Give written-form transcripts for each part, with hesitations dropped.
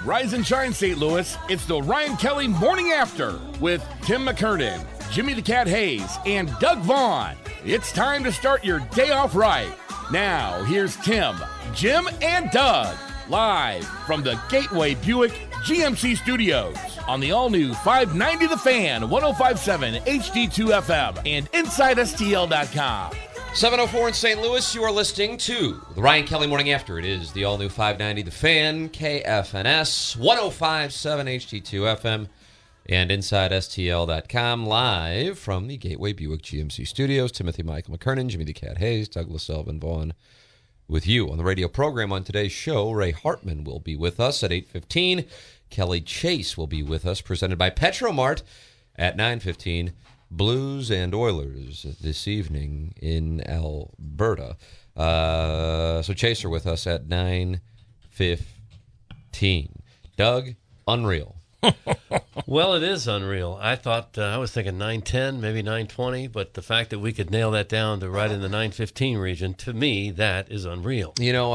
Rise and shine, St. Louis. It's the Ryan Kelly Morning After with Tim McKernan, Jimmy the Cat Hayes, and Doug Vaughn. It's time to start your day off right. Now, here's Tim, Jim, and Doug, live from the Gateway Buick GMC Studios on the all-new 590 The Fan, 105.7 HD2 FM, and InsideSTL.com. 7:04 in St. Louis, you are listening to the Ryan Kelly Morning After. It is the all-new 590 The Fan, KFNS, 105.7 HD2 FM, and InsideSTL.com, live from the Gateway Buick GMC Studios. Timothy Michael McKernan, Jimmy the Cat Hayes, Douglas Selvin Vaughn with you on the radio program. On today's show, Ray Hartman will be with us at 8:15. Kelly Chase will be with us, presented by Petromart at 9:15. Blues and Oilers this evening in Alberta. So Chaser with us at 9:15. Doug, unreal. Well, it is unreal. I thought, I was thinking 9:10, maybe 9:20, but the fact that we could nail that down to right in the 9:15 region, to me, that is unreal. You know,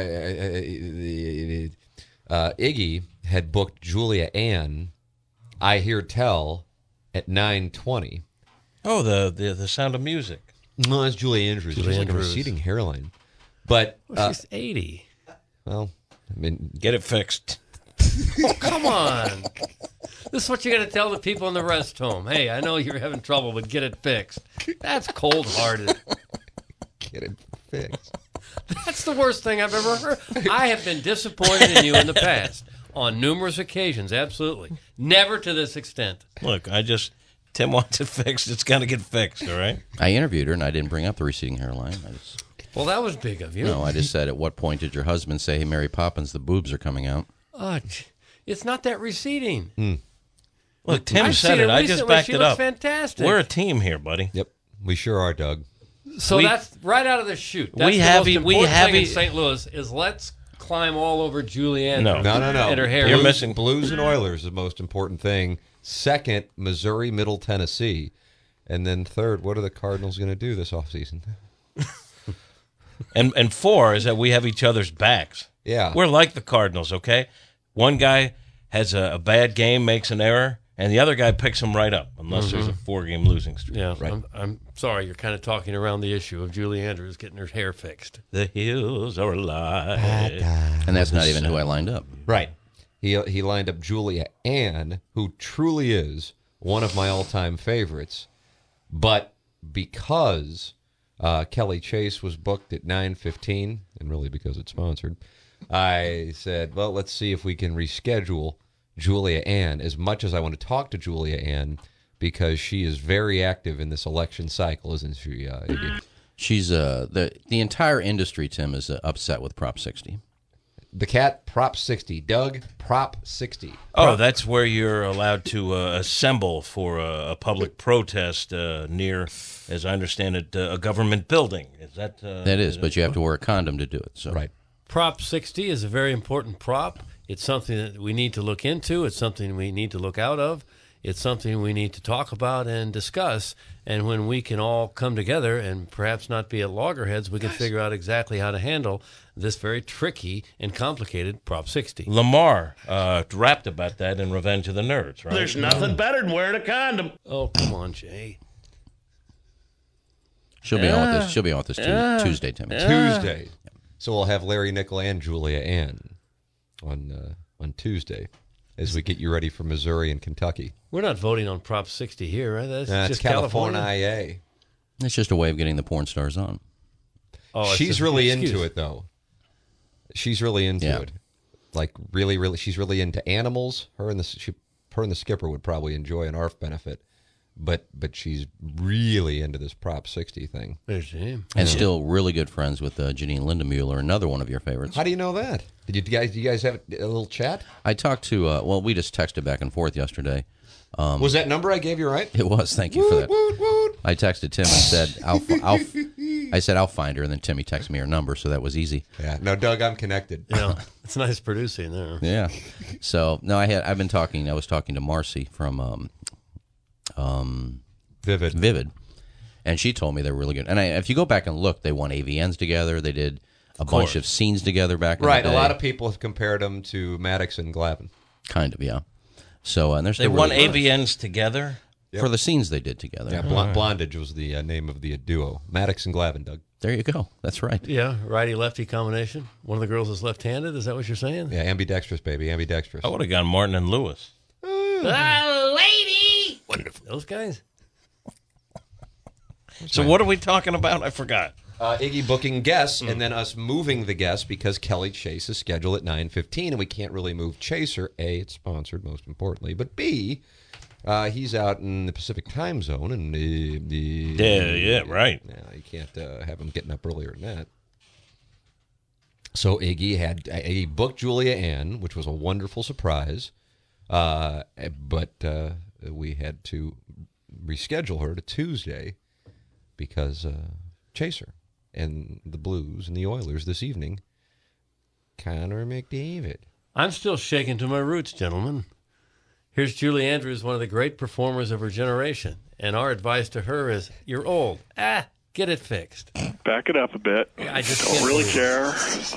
Iggy had booked Julia Ann, I Hear Tell, at 9:20. Oh, the Sound of Music. No, that's Julie Andrews. She's like a receding hairline. But she's 80. Well, I mean, get it fixed. Oh, come on. This is what you're going to tell the people in the rest home. Hey, I know you're having trouble, but get it fixed. That's cold-hearted. Get it fixed. That's the worst thing I've ever heard. I have been disappointed in you in the past on numerous occasions, absolutely. Never to this extent. Look, Tim wants it fixed. It's got to get fixed, all right? I interviewed her, and I didn't bring up the receding hairline. Well, that was big of you. No, I just said, at what point did your husband say, hey, Mary Poppins, the boobs are coming out? It's not that receding. Look, Tim said it. I just backed it up. Fantastic. We're a team here, buddy. Yep, we sure are, Doug. So that's right out of the chute. That's the most important thing in St. Louis is let's climb all over Julianne. No. And her hair. You're missing Blues and Oilers is the most important thing. Second, Missouri, Middle Tennessee. And then third, what are the Cardinals going to do this offseason? And four is that we have each other's backs. Yeah. We're like the Cardinals, okay? One guy has a bad game, makes an error, and the other guy picks him right up, unless there's a 4-game losing streak. Yeah, right. I'm sorry, you're kind of talking around the issue of Julie Andrews getting her hair fixed. The hills are alive. And that's not even who I lined up. Right. He lined up Julia Ann, who truly is one of my all-time favorites, but because Kelly Chase was booked at 9:15, and really because it's sponsored, I said, well, let's see if we can reschedule Julia Ann, as much as I want to talk to Julia Ann, because she is very active in this election cycle, isn't she, Iggy? She's the entire industry, Tim, is upset with Prop 60. The Cat, Prop 60. Doug, Prop 60. Oh, that's where you're allowed to assemble for a public protest near, as I understand it, a government building. Is that? That is, but you have to wear a condom to do it. So. Right. Prop 60 is a very important prop. It's something that we need to look into. It's something we need to look out of. It's something we need to talk about and discuss. And when we can all come together and perhaps not be at loggerheads, we can figure out exactly how to handle this very tricky and complicated Prop 60. Lamar rapped about that in Revenge of the Nerds, right? There's nothing better than wearing a condom. Oh, come on, Jay. She'll be on with this. She'll be on with this Tuesday, Tim. Tuesday. So we'll have Larry Nickel and Julia Ann on Tuesday as we get you ready for Missouri and Kentucky. We're not voting on Prop 60 here, right? That's It's just California. It's just a way of getting the porn stars on. Oh, she's really into it, though. She's really into it. Like, really, really, she's really into animals. Her and the skipper would probably enjoy an ARF benefit. But she's really into this Prop 60 thing. And still really good friends with Janine Lindemuller, another one of your favorites. How do you know that? Did you guys have a little chat? I talked to, we just texted back and forth yesterday. Was that number I gave you right? It was. Thank you for that. I texted Tim and said, I'll find her, and then Timmy texted me her number, so that was easy. Yeah. No, Doug, I'm connected. It's nice producing there. Yeah. So, no, I was talking to Marcy from Vivid, and she told me they're really good. And if you go back and look, they won AVNs together. They did a bunch of scenes together back in Right. the day. A lot of people have compared them to Maddox and Glavin. Kind of, yeah. So and They won AVNs together? for the scenes they did together. Yeah, Blondage was the name of the duo. Maddox and Glavin, Doug. There you go. That's right. Yeah, righty-lefty combination. One of the girls is left-handed. Is that what you're saying? Yeah, ambidextrous, baby, ambidextrous. I would have gone Martin and Lewis. Lady! Wonderful. Those guys? So what are we talking about? I forgot. Iggy booking guests and then us moving the guests because Kelly Chase is scheduled at 9:15 and we can't really move Chaser. A, it's sponsored, most importantly. But B, he's out in the Pacific time zone. And Yeah, right. you can't have him getting up earlier than that. So Iggy booked Julia Ann, which was a wonderful surprise. But we had to reschedule her to Tuesday because Chaser and the Blues and the Oilers this evening. Connor McDavid. I'm still shaken to my roots, gentlemen. Here's Julie Andrews, one of the great performers of her generation. And our advice to her is, you're old. Get it fixed. Back it up a bit. I just don't can't really believe care.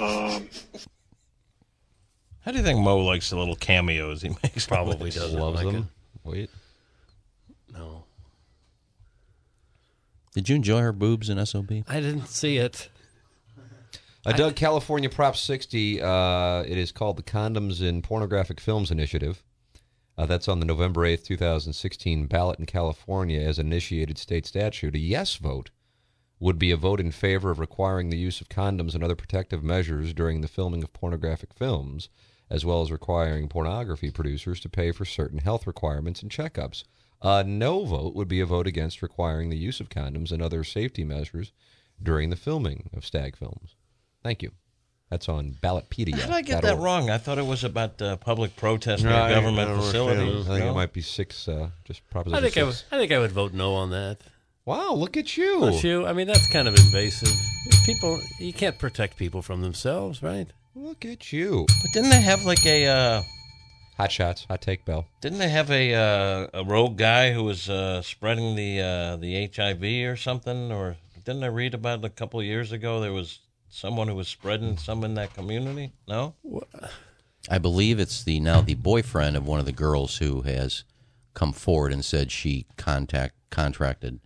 How do you think Mo likes the little cameos he makes? Probably doesn't Loves like them. Wait. it. No. Did you enjoy her boobs in SOB? I didn't see it. Doug, California Prop 60, it is called the Condoms in Pornographic Films Initiative. That's on the November 8th, 2016 ballot in California as an initiated state statute. A yes vote would be a vote in favor of requiring the use of condoms and other protective measures during the filming of pornographic films, as well as requiring pornography producers to pay for certain health requirements and checkups. A no vote would be a vote against requiring the use of condoms and other safety measures during the filming of stag films. Thank you. That's on Ballotpedia. How did I get that wrong? I thought it was about public protest near government facilities. I think it might be six, just proposition I think six. I would vote no on that. Wow, look at you. Don't you? I mean, that's kind of invasive. People, you can't protect people from themselves, right? Look at you. But didn't they have like a Hot shots, hot take, Bell. didn't they have a rogue guy who was spreading the HIV or something? Or didn't I read about it a couple of years ago? There was someone who was spreading some in that community. No, I believe it's now the boyfriend of one of the girls who has come forward and said she contracted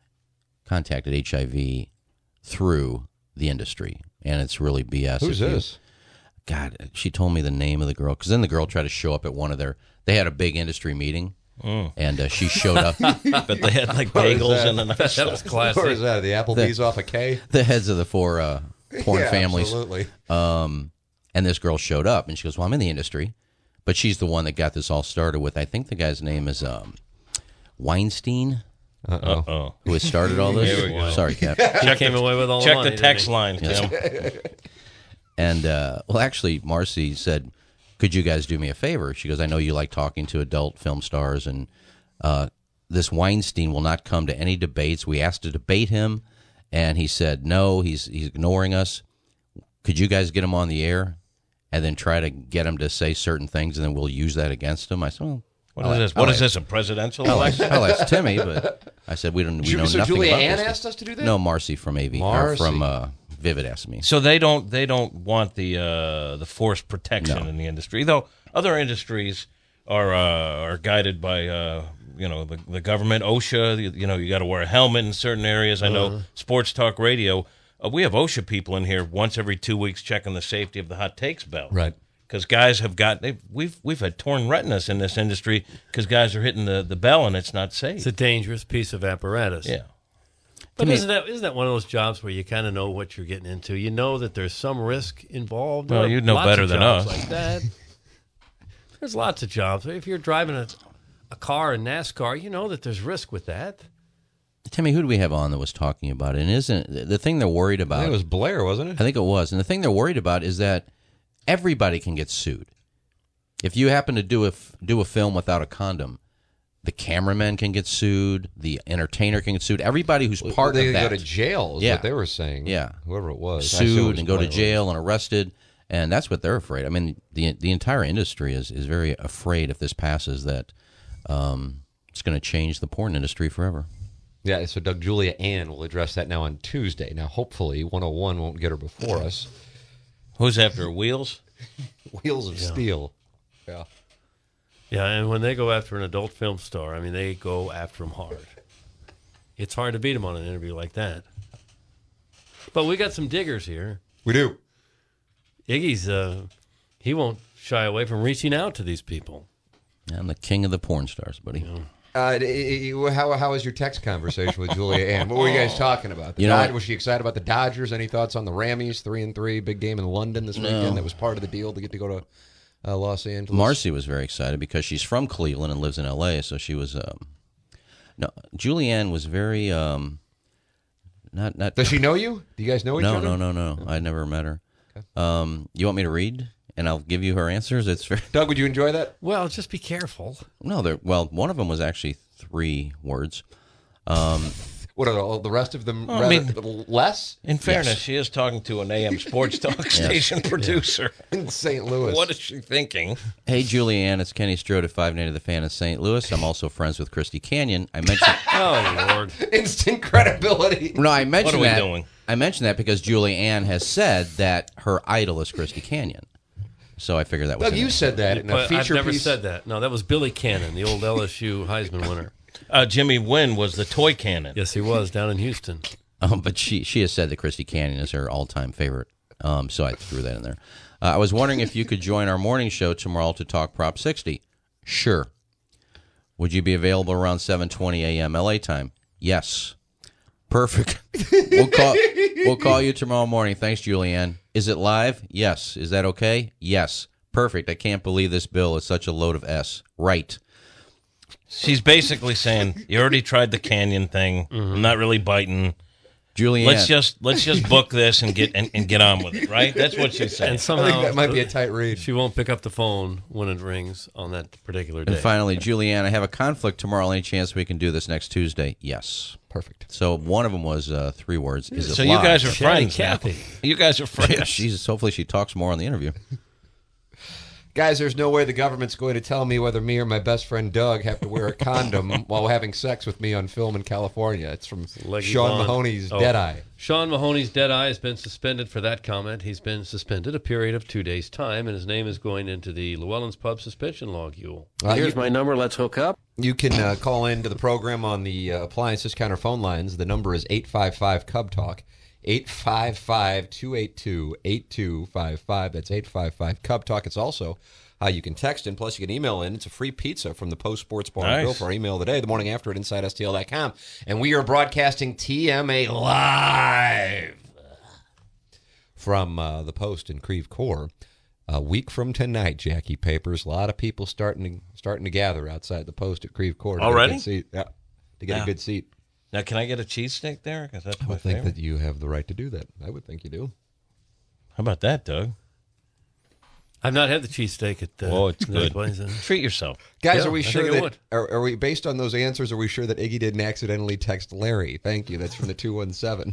HIV through the industry, and it's really BS. Who's this? God, she told me the name of the girl, because then the girl tried to show up at one of they had a big industry meeting, and she showed up. but they had like bagels and a nice That was classic. Where is that? The Applebee's off a K? The heads of the four porn families. Absolutely. And this girl showed up, and she goes, well, I'm in the industry. But she's the one that got this all started with, I think the guy's name is Weinstein, Uh-oh. who has started all this. Here we go. Sorry, Cap. He came away with all the Check money, the text didn't he? line, Tim. And, well, actually, Marcy said, could you guys do me a favor? She goes, I know you like talking to adult film stars, and this Weinstein will not come to any debates. We asked to debate him, and he said, no, he's ignoring us. Could you guys get him on the air and then try to get him to say certain things, and then we'll use that against him? I said, well, What is this? What is this? A presidential election? I'll ask Timmy, but I said we know So nothing Julia about Ann this. asked us to do that? No, Marcy from AV Marcy. or from Vivid asked me. So they don't want the forced protection in the industry, though other industries are guided by the government. OSHA, you got to wear a helmet in certain areas. I know Sports Talk Radio. We have OSHA people in here once every 2 weeks checking the safety of the hot takes bell. Right. Because guys have we've had torn retinas in this industry because guys are hitting the bell and it's not safe. It's a dangerous piece of apparatus. Yeah. But isn't that one of those jobs where you kind of know what you're getting into? You know that there's some risk involved. Well, you'd know Lots better of than jobs us. like that. There's lots of jobs. If you're driving a car in NASCAR, you know that there's risk with that. Timmy, who do we have on that was talking about it? And isn't the thing they're worried I about? think it was Blair, wasn't it? I think it was. And the thing they're worried about is that everybody can get sued. If you happen to do a film without a condom, the cameraman can get sued, the entertainer can get sued. Everybody who's part they of that go to jail is what they were saying. Yeah. Whoever it was. I assume it sued was and go to Blair. jail and arrested, and that's what they're afraid. I mean, the entire industry is very afraid if this passes that it's going to change the porn industry forever. Yeah, so Doug, Julia Ann will address that now on Tuesday. Now, hopefully, 101 won't get her before us. Who's after her? Wheels? Wheels of Steel. Yeah. Yeah, and when they go after an adult film star, I mean, they go after him hard. It's hard to beat him on an interview like that. But we got some diggers here. We do. Iggy's, he won't shy away from reaching out to these people. I'm the king of the porn stars, buddy. How was your text conversation with Julia Ann? What were you guys talking about? Was she excited about the Dodgers? Any thoughts on the Rammies? 3-3, big game in London this weekend. That was part of the deal to get to go to Los Angeles. Marcy was very excited because she's from Cleveland and lives in L.A., so she was... No, Julianne was very... not. Does she know you? Do you guys know each other? No. I never met her. Okay. You want me to read? And I'll give you her answers. It's very... Doug, would you enjoy that? Well, just be careful. No, one of them was actually 3 words. What are all the rest of them? Less? In fairness, she is talking to an AM sports talk station producer in St. Louis. What is she thinking? Hey, Julianne, it's Kenny Strode at 590 The Fan in St. Louis. I'm also friends with Christy Canyon. I mentioned... Oh, Lord. Instant credibility. No, I mentioned what are that. we doing? I mentioned that because Julianne has said that her idol is Christy Canyon. So I figured that was... Doug, you said that in a feature I've never piece. said that. No, that was Billy Cannon, the old LSU Heisman winner. Jimmy Wynn was the toy cannon. Yes, he was, down in Houston. But she has said that Christy Canyon is her all-time favorite. So I threw that in there. I was wondering if you could join our morning show tomorrow to talk Prop 60. Sure. Would you be available around 7:20 a.m. LA time? Yes. Perfect. We'll call you tomorrow morning. Thanks, Julianne. Is it live? Yes. Is that okay? Yes. Perfect. I can't believe this bill is such a load of S. Right. She's basically saying, you already tried the canyon thing. I'm not really biting. Julianne. Let's just book this and get on with it, right? That's what she's saying. And somehow I think that might be a tight read. She won't pick up the phone when it rings on that particular day. And finally, Julianne, I have a conflict tomorrow. Any chance we can do this next Tuesday? Yes. Perfect. So one of them was 3 words. Is it So live? you guys are Chatty friends now. Cathy. You guys are friends. Jesus, hopefully she talks more on the interview. Guys, there's no way the government's going to tell me whether me or my best friend Doug have to wear a condom while having sex with me on film in California. It's from Leggy Sean Bond. Mahoney's Oh. Deadeye. Sean Mahoney's Deadeye has been suspended for that comment. He's been suspended a period of 2 days' time, and his name is going into the Llewellyn's Pub suspension log. Here's my number. Let's hook up. You can call into the program on the appliance discounter phone lines. The number is 855-CUB-TALK. 855-282-8255. That's 855-CUB-TALK. It's also how you can text in, plus you can email in. It's a free pizza from the Post Sports Bar and Grill for our email today, the morning after at InsideSTL.com. And we are broadcasting TMA live from the Post in Creve Coeur. A week from tonight, Jackie Papers. A lot of people starting to gather outside the Post at Creve Coeur. Already? To get a good seat. Now, can I get a cheesesteak there? Because that's I my would think favorite. that you have the right to do that. I would think you do. How about that, Doug? I've not had the cheesesteak at It's that good. place. Treat yourself. Guys, Yeah, are we I sure think it that are we based on those answers? Are we sure that Iggy didn't accidentally text Larry? Thank you. That's from the 217.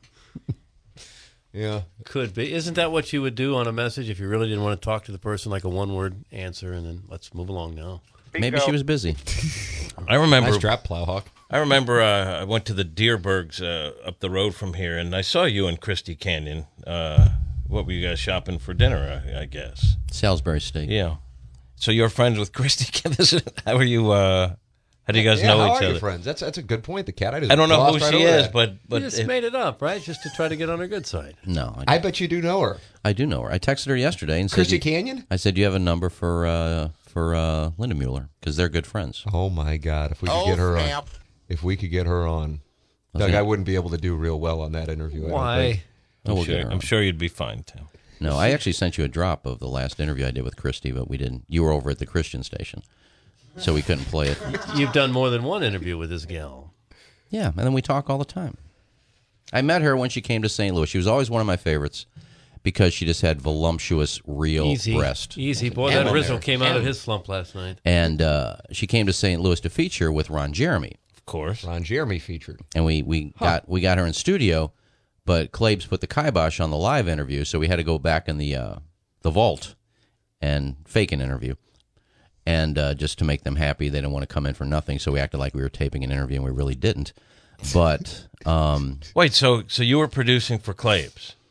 Yeah, Could be. Isn't that what you would do on a message if you really didn't want to talk to the person, like a one-word answer, and then let's move along now? Maybe she was busy. I remember. nice drop, Plowhawk. I remember I went to the Deerbergs up the road from here, and I saw you and Christy Canyon. What were you guys shopping for dinner, I guess? Salisbury steak. Yeah. So you're friends with Christy Canyon? How are you? How do you guys know how each are other? you friends? That's a good point. The cat I don't know who she is, but You just if- made it up, right? Just to try to get on her good side. No, I bet you do know her. I do know her. I texted her yesterday and Christy said, Canyon? I said, "Do you have a number for Linda Mueller? Because they're good friends." Oh my God! If we could get her on, if we could get her on, Doug, I wouldn't be able to do real well on that interview. I don't Why? think. Oh, we'll get her I'm on. sure you'd be fine, Tim. No, I actually sent you a drop of the last interview I did with Christy, but we didn't. You were over at the Christian station, so we couldn't play it. You've done more than one interview with this gal. Yeah, and then we talk all the time. I met her when she came to St. Louis. She was always one of my favorites because she just had voluptuous, real breast. Easy. Boy, M that in Rizzo there. came out of M. his slump last night. And she came to St. Louis to feature with Ron Jeremy. Of course. Ron Jeremy featured. And we got her in studio, but Klebs put the kibosh on the live interview, so we had to go back in the vault and fake an interview. And just to make them happy, they didn't want to come in for nothing, so we acted like we were taping an interview, and we really didn't. But Wait, so you were producing for Klebs?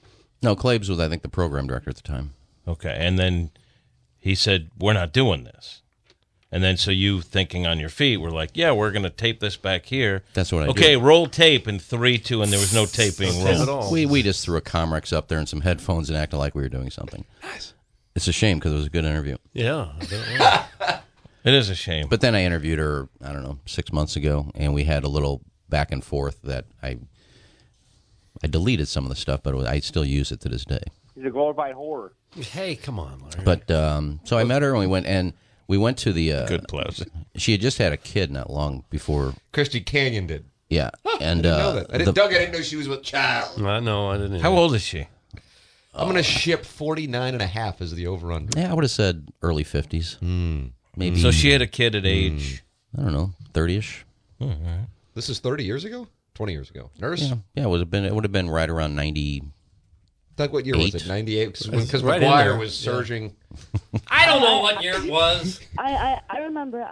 No, Claves was, I think, the program director at the time. Okay, and then he said, we're not doing this. And then so you, thinking on your feet, were like, yeah, we're going to tape this back here. That's what I Okay, did. roll tape in 3, 2, and there was no tape being Not at rolled. all. We just threw a Comrex up there and some headphones and acted like we were doing something. Nice. It's a shame because it was a good interview. Yeah. It is a shame. But then I interviewed her, I don't know, 6 months ago, and we had a little back and forth that I deleted some of the stuff, but I still use it to this day. He's a glorified whore. Hey, come on, Larry. But so I met her, and we went to the Good plus. She had just had a kid not long before. Christy Canyon did. Yeah, and I didn't know that. Doug, I didn't know she was with child. I know, I didn't. How old is she? I'm going to ship 49 and a half as the over-under. yeah, I would have said early 50s, maybe. So she had a kid at age... I don't know, 30ish. This is 30 years ago? 20 years ago. Nurse? Yeah, it would have been right around 90. Doug, what year was it? 8? 98? Because right in McGuire there. was surging. I don't know what year it was. I remember.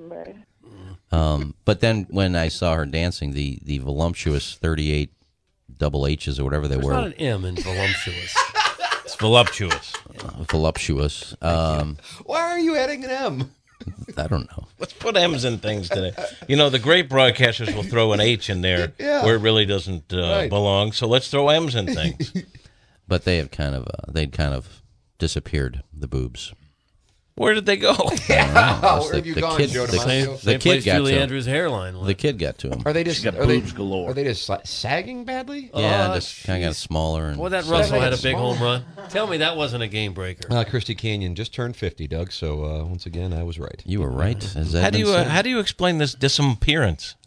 But then when I saw her dancing, the voluptuous 38 double H's or whatever they There's were, not an M in voluptuous. It's voluptuous. voluptuous. Why are you adding an M? I don't know. Let's put M's in things today. You know, the great broadcasters will throw an H in there where it really doesn't belong. So let's throw M's in things. But they have they'd kind of disappeared, the boobs. Where did they go? Where have you gone, Joe DiMaggio? The Same kid place got Julie to him. Andrews' hairline was. The kid got to him. Are they just got are they, boobs galore. Are they just sagging badly? Yeah, Oh, just kind of got smaller. And Well, that Russell had a big Small. home run. Tell me that wasn't a game breaker. Christy Canyon just turned 50, Doug. So once again, I was right. You were right. Has that How do been you said? how do you explain this disappearance?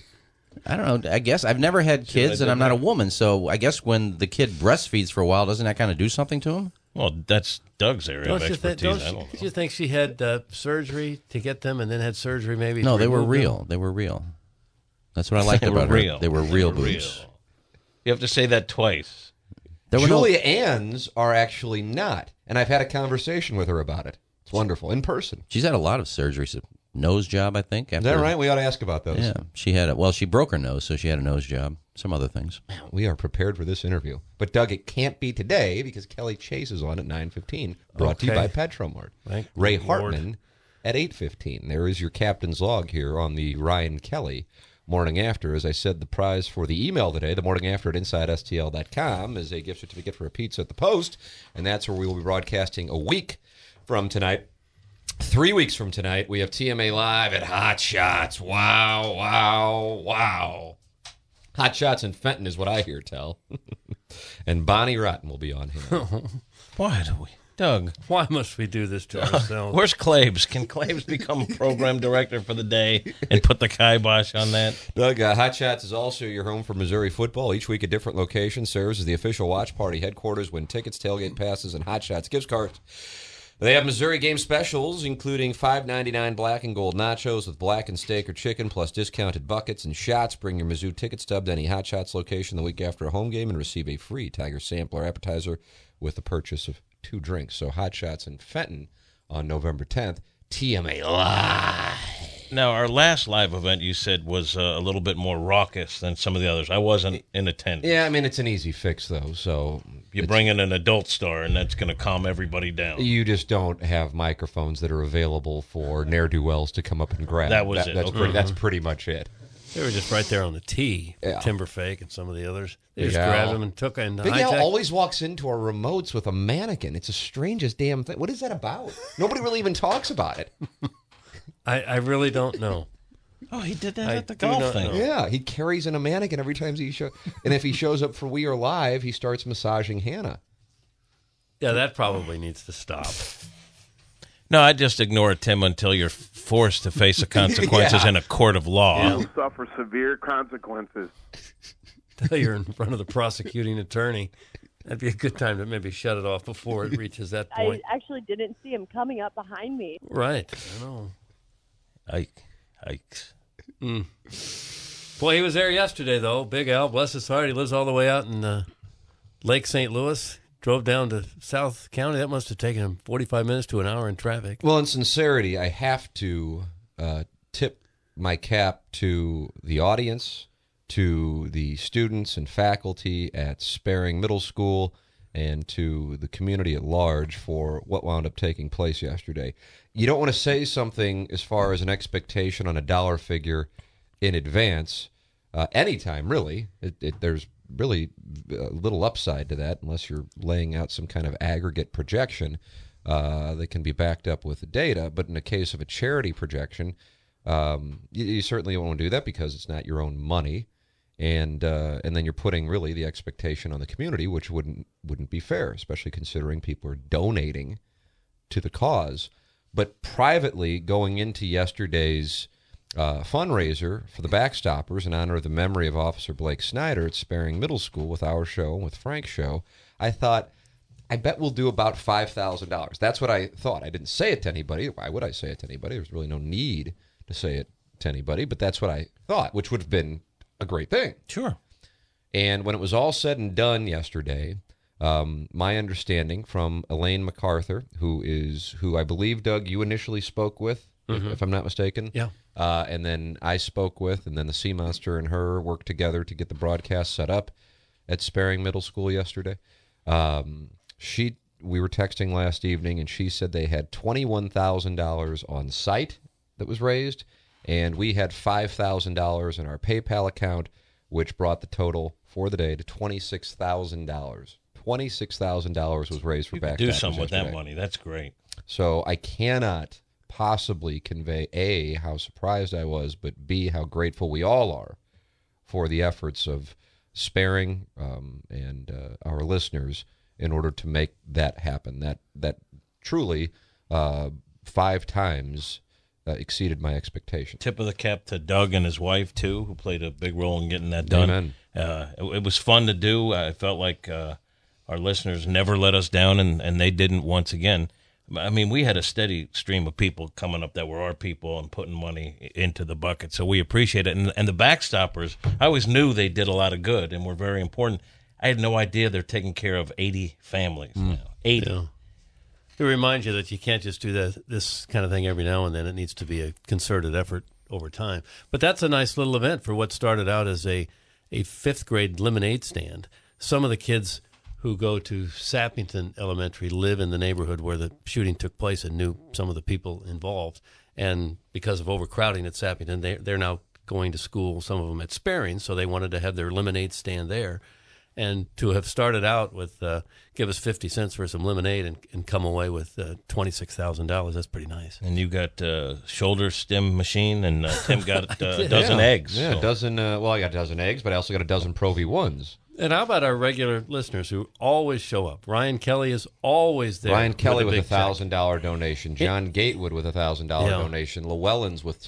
I don't know. I guess I've never had kids, and I'm not a woman. So I guess when the kid breastfeeds for a while, doesn't that kind of do something to him? Well, that's Doug's area of expertise. I don't know. you think she had surgery to get them and then had surgery maybe? No, to they were remove real. them? They were real. That's what I liked They were about real. her. They were real boobs. You have to say that twice. There were no- Julia Ann's are actually not, and I've had a conversation with her about it. It's wonderful in person. She's had a lot of surgeries. A nose job, I think. Is that right? We ought to ask about those. Yeah, she had she broke her nose, so she had a nose job. Some other things. We are prepared for this interview. But, Doug, it can't be today because Kelly Chase is on at 9:15, brought to you Okay. by Petromart. Thank Ray the Lord. Hartman at 8:15. There is your captain's log here on the Ryan Kelly Morning After. As I said, the prize for the email today, the morning after at InsideSTL.com, is a gift certificate for a pizza at the Post, and that's where we will be broadcasting a week from tonight. 3 weeks from tonight, we have TMA Live at Hot Shots. Wow, wow, wow. Hot Shots in Fenton is what I hear tell. And Bonnie Rotten will be on hand. Why do we? Doug, Why must we do this to ourselves? where's Claves? Can Claves become program director for the day and put the kibosh on that? Doug, Hot Shots is also your home for Missouri football. Each week a different location serves as the official watch party headquarters, win tickets, tailgate passes, and Hot Shots gift cards. They have Missouri game specials, including $5.99 black and gold nachos with blackened steak or chicken, plus discounted buckets and shots. Bring your Mizzou ticket stub to any Hot Shots location the week after a home game and receive a free Tiger Sampler appetizer with the purchase of 2 drinks. So Hot Shots in Fenton on November 10th. TMA Live. Now, our last live event you said was a little bit more raucous than some of the others. I wasn't in attendance. Yeah, I mean, it's an easy fix, though. So You bring in an adult star, and that's going to calm everybody down. you just don't have microphones that are available for ne'er-do-wells to come up and grab. That was it. That's, Okay. that's pretty much it. They were just right there on the tee. Yeah. Timberfake and some of the others. They Big just Al. grabbed them and took and Big Al hijacked. always walks into our remotes with a mannequin. It's the strangest damn thing. What is that about? Nobody really even talks about it. I really don't know. Oh, he did that I at the do golf not thing. know. Yeah, he carries in a mannequin every time he shows. And if he shows up for We Are Live, he starts massaging Hannah. Yeah, that probably needs to stop. No, I just ignore it, Tim, until you're forced to face the consequences Yeah. in a court of law. Yeah. Will suffer severe consequences. Until you're in front of the prosecuting attorney. That'd be a good time to maybe shut it off before it reaches that I point. actually didn't see him coming up behind me. Right. I know. Yikes. Boy, he was there yesterday, though. Big Al, bless his heart. He lives all the way out in Lake St. Louis. Drove down to South County. That must have taken him 45 minutes to an hour in traffic. Well, in sincerity, I have to tip my cap to the audience, to the students and faculty at Sparing Middle School, and to the community at large for what wound up taking place yesterday. You don't want to say something as far as an expectation on a dollar figure in advance, anytime, really. There's really little upside to that unless you're laying out some kind of aggregate projection that can be backed up with data. But in the case of a charity projection, you certainly won't do that because it's not your own money. And then you're putting really the expectation on the community, which wouldn't be fair, especially considering people are donating to the cause. But privately, going into yesterday's fundraiser for the Backstoppers in honor of the memory of Officer Blake Snyder at Sparing Middle School with our show and with Frank's show, I thought, I bet we'll do about $5,000. That's what I thought. I didn't say it to anybody. Why would I say it to anybody? There's really no need to say it to anybody, but that's what I thought, which would have been a great thing. Sure. And when it was all said and done yesterday, my understanding from Elaine MacArthur, who I believe, Doug, you initially spoke with, if I'm not mistaken. Yeah. And then I spoke with, and then the Sea Monster and her worked together to get the broadcast set up at Sparing Middle School yesterday. We were texting last evening, and she said they had $21,000 on site that was raised, and we had $5,000 in our PayPal account, which brought the total for the day to $26,000. $26,000 was raised for Backstoppers. Do something with yesterday. that money. That's great. So I cannot possibly convey, A, how surprised I was, but B, how grateful we all are for the efforts of Sparing and our listeners in order to make that happen. That truly 5 times exceeded my expectations. Tip of the cap to Doug and his wife, too, who played a big role in getting that done. Amen. It was fun to do. I felt like our listeners never let us down, and they didn't once again. I mean, we had a steady stream of people coming up that were our people and putting money into the bucket, so we appreciate it. And the Backstoppers, I always knew they did a lot of good and were very important. I had no idea they're taking care of 80 families now. 80. Yeah. It reminds you that you can't just do this kind of thing every now and then. It needs to be a concerted effort over time. But that's a nice little event for what started out as a 5th grade lemonade stand. Some of the kids who go to Sappington Elementary live in the neighborhood where the shooting took place and knew some of the people involved. And because of overcrowding at Sappington, they're now going to school, some of them at Sparing, so they wanted to have their lemonade stand there. And to have started out with give us 50 cents for some lemonade and come away with $26,000, that's pretty nice. And you got shoulder stim machine, and Tim got a dozen eggs. Yeah, so. a dozen. I got a dozen eggs, but I also got a dozen Pro V1s. And how about our regular listeners who always show up? Ryan Kelly is always there. Ryan Kelly with a big check. $1,000 donation. John Gatewood with a $1,000 donation. Llewellyn's with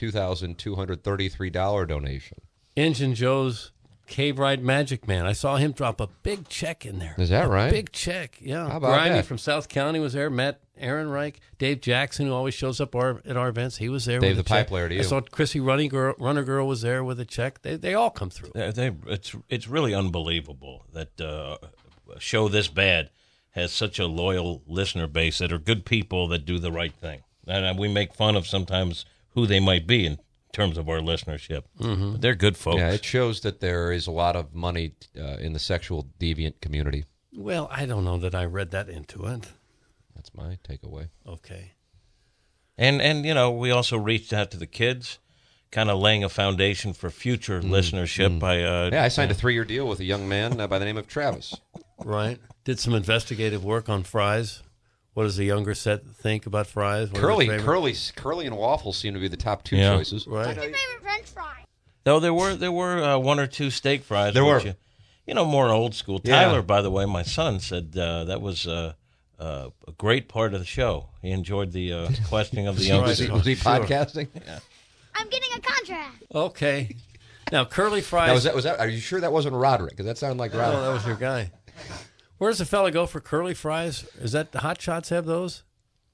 $2,233 donation. Engine Joe's Cave Ride Magic Man. I saw him drop a big check in there. Is that right? Big check, yeah. How about Grimy that? from South County was there. Matt Ehrenreich. Dave Jackson, who always shows up at our events, he was there Dave with the a check. Pipe Layer to you. I saw Chrissy Runner Girl was there with a check. They all come through. It's really unbelievable that a show this bad has such a loyal listener base that are good people that do the right thing. And we make fun of sometimes who they might be in terms of our listenership. Mm-hmm. But they're good folks. Yeah, it shows that there is a lot of money in the sexual deviant community. Well, I don't know that I read that into it. That's my takeaway. Okay. And you know, we also reached out to the kids, kind of laying a foundation for future listenership by I signed a 3-year deal with a young man by the name of Travis. Right. Did some investigative work on fries. What does the younger set think about fries? Curly and waffles seem to be the top 2 choices. Right. What's your favorite French fry? Though there were 1 or 2 steak fries. There were. You know, more old school. Yeah. Tyler, by the way, my son, said that was a great part of the show. He enjoyed the questioning of the youngsters. Was he podcasting? Yeah. I'm getting a contract. Okay. Now, curly fries. Now, was that? Are you sure that wasn't Roderick? Because that sounded like Roderick. Oh, that was your guy. Where's the fella go for curly fries? Is that the Hot Shots have those?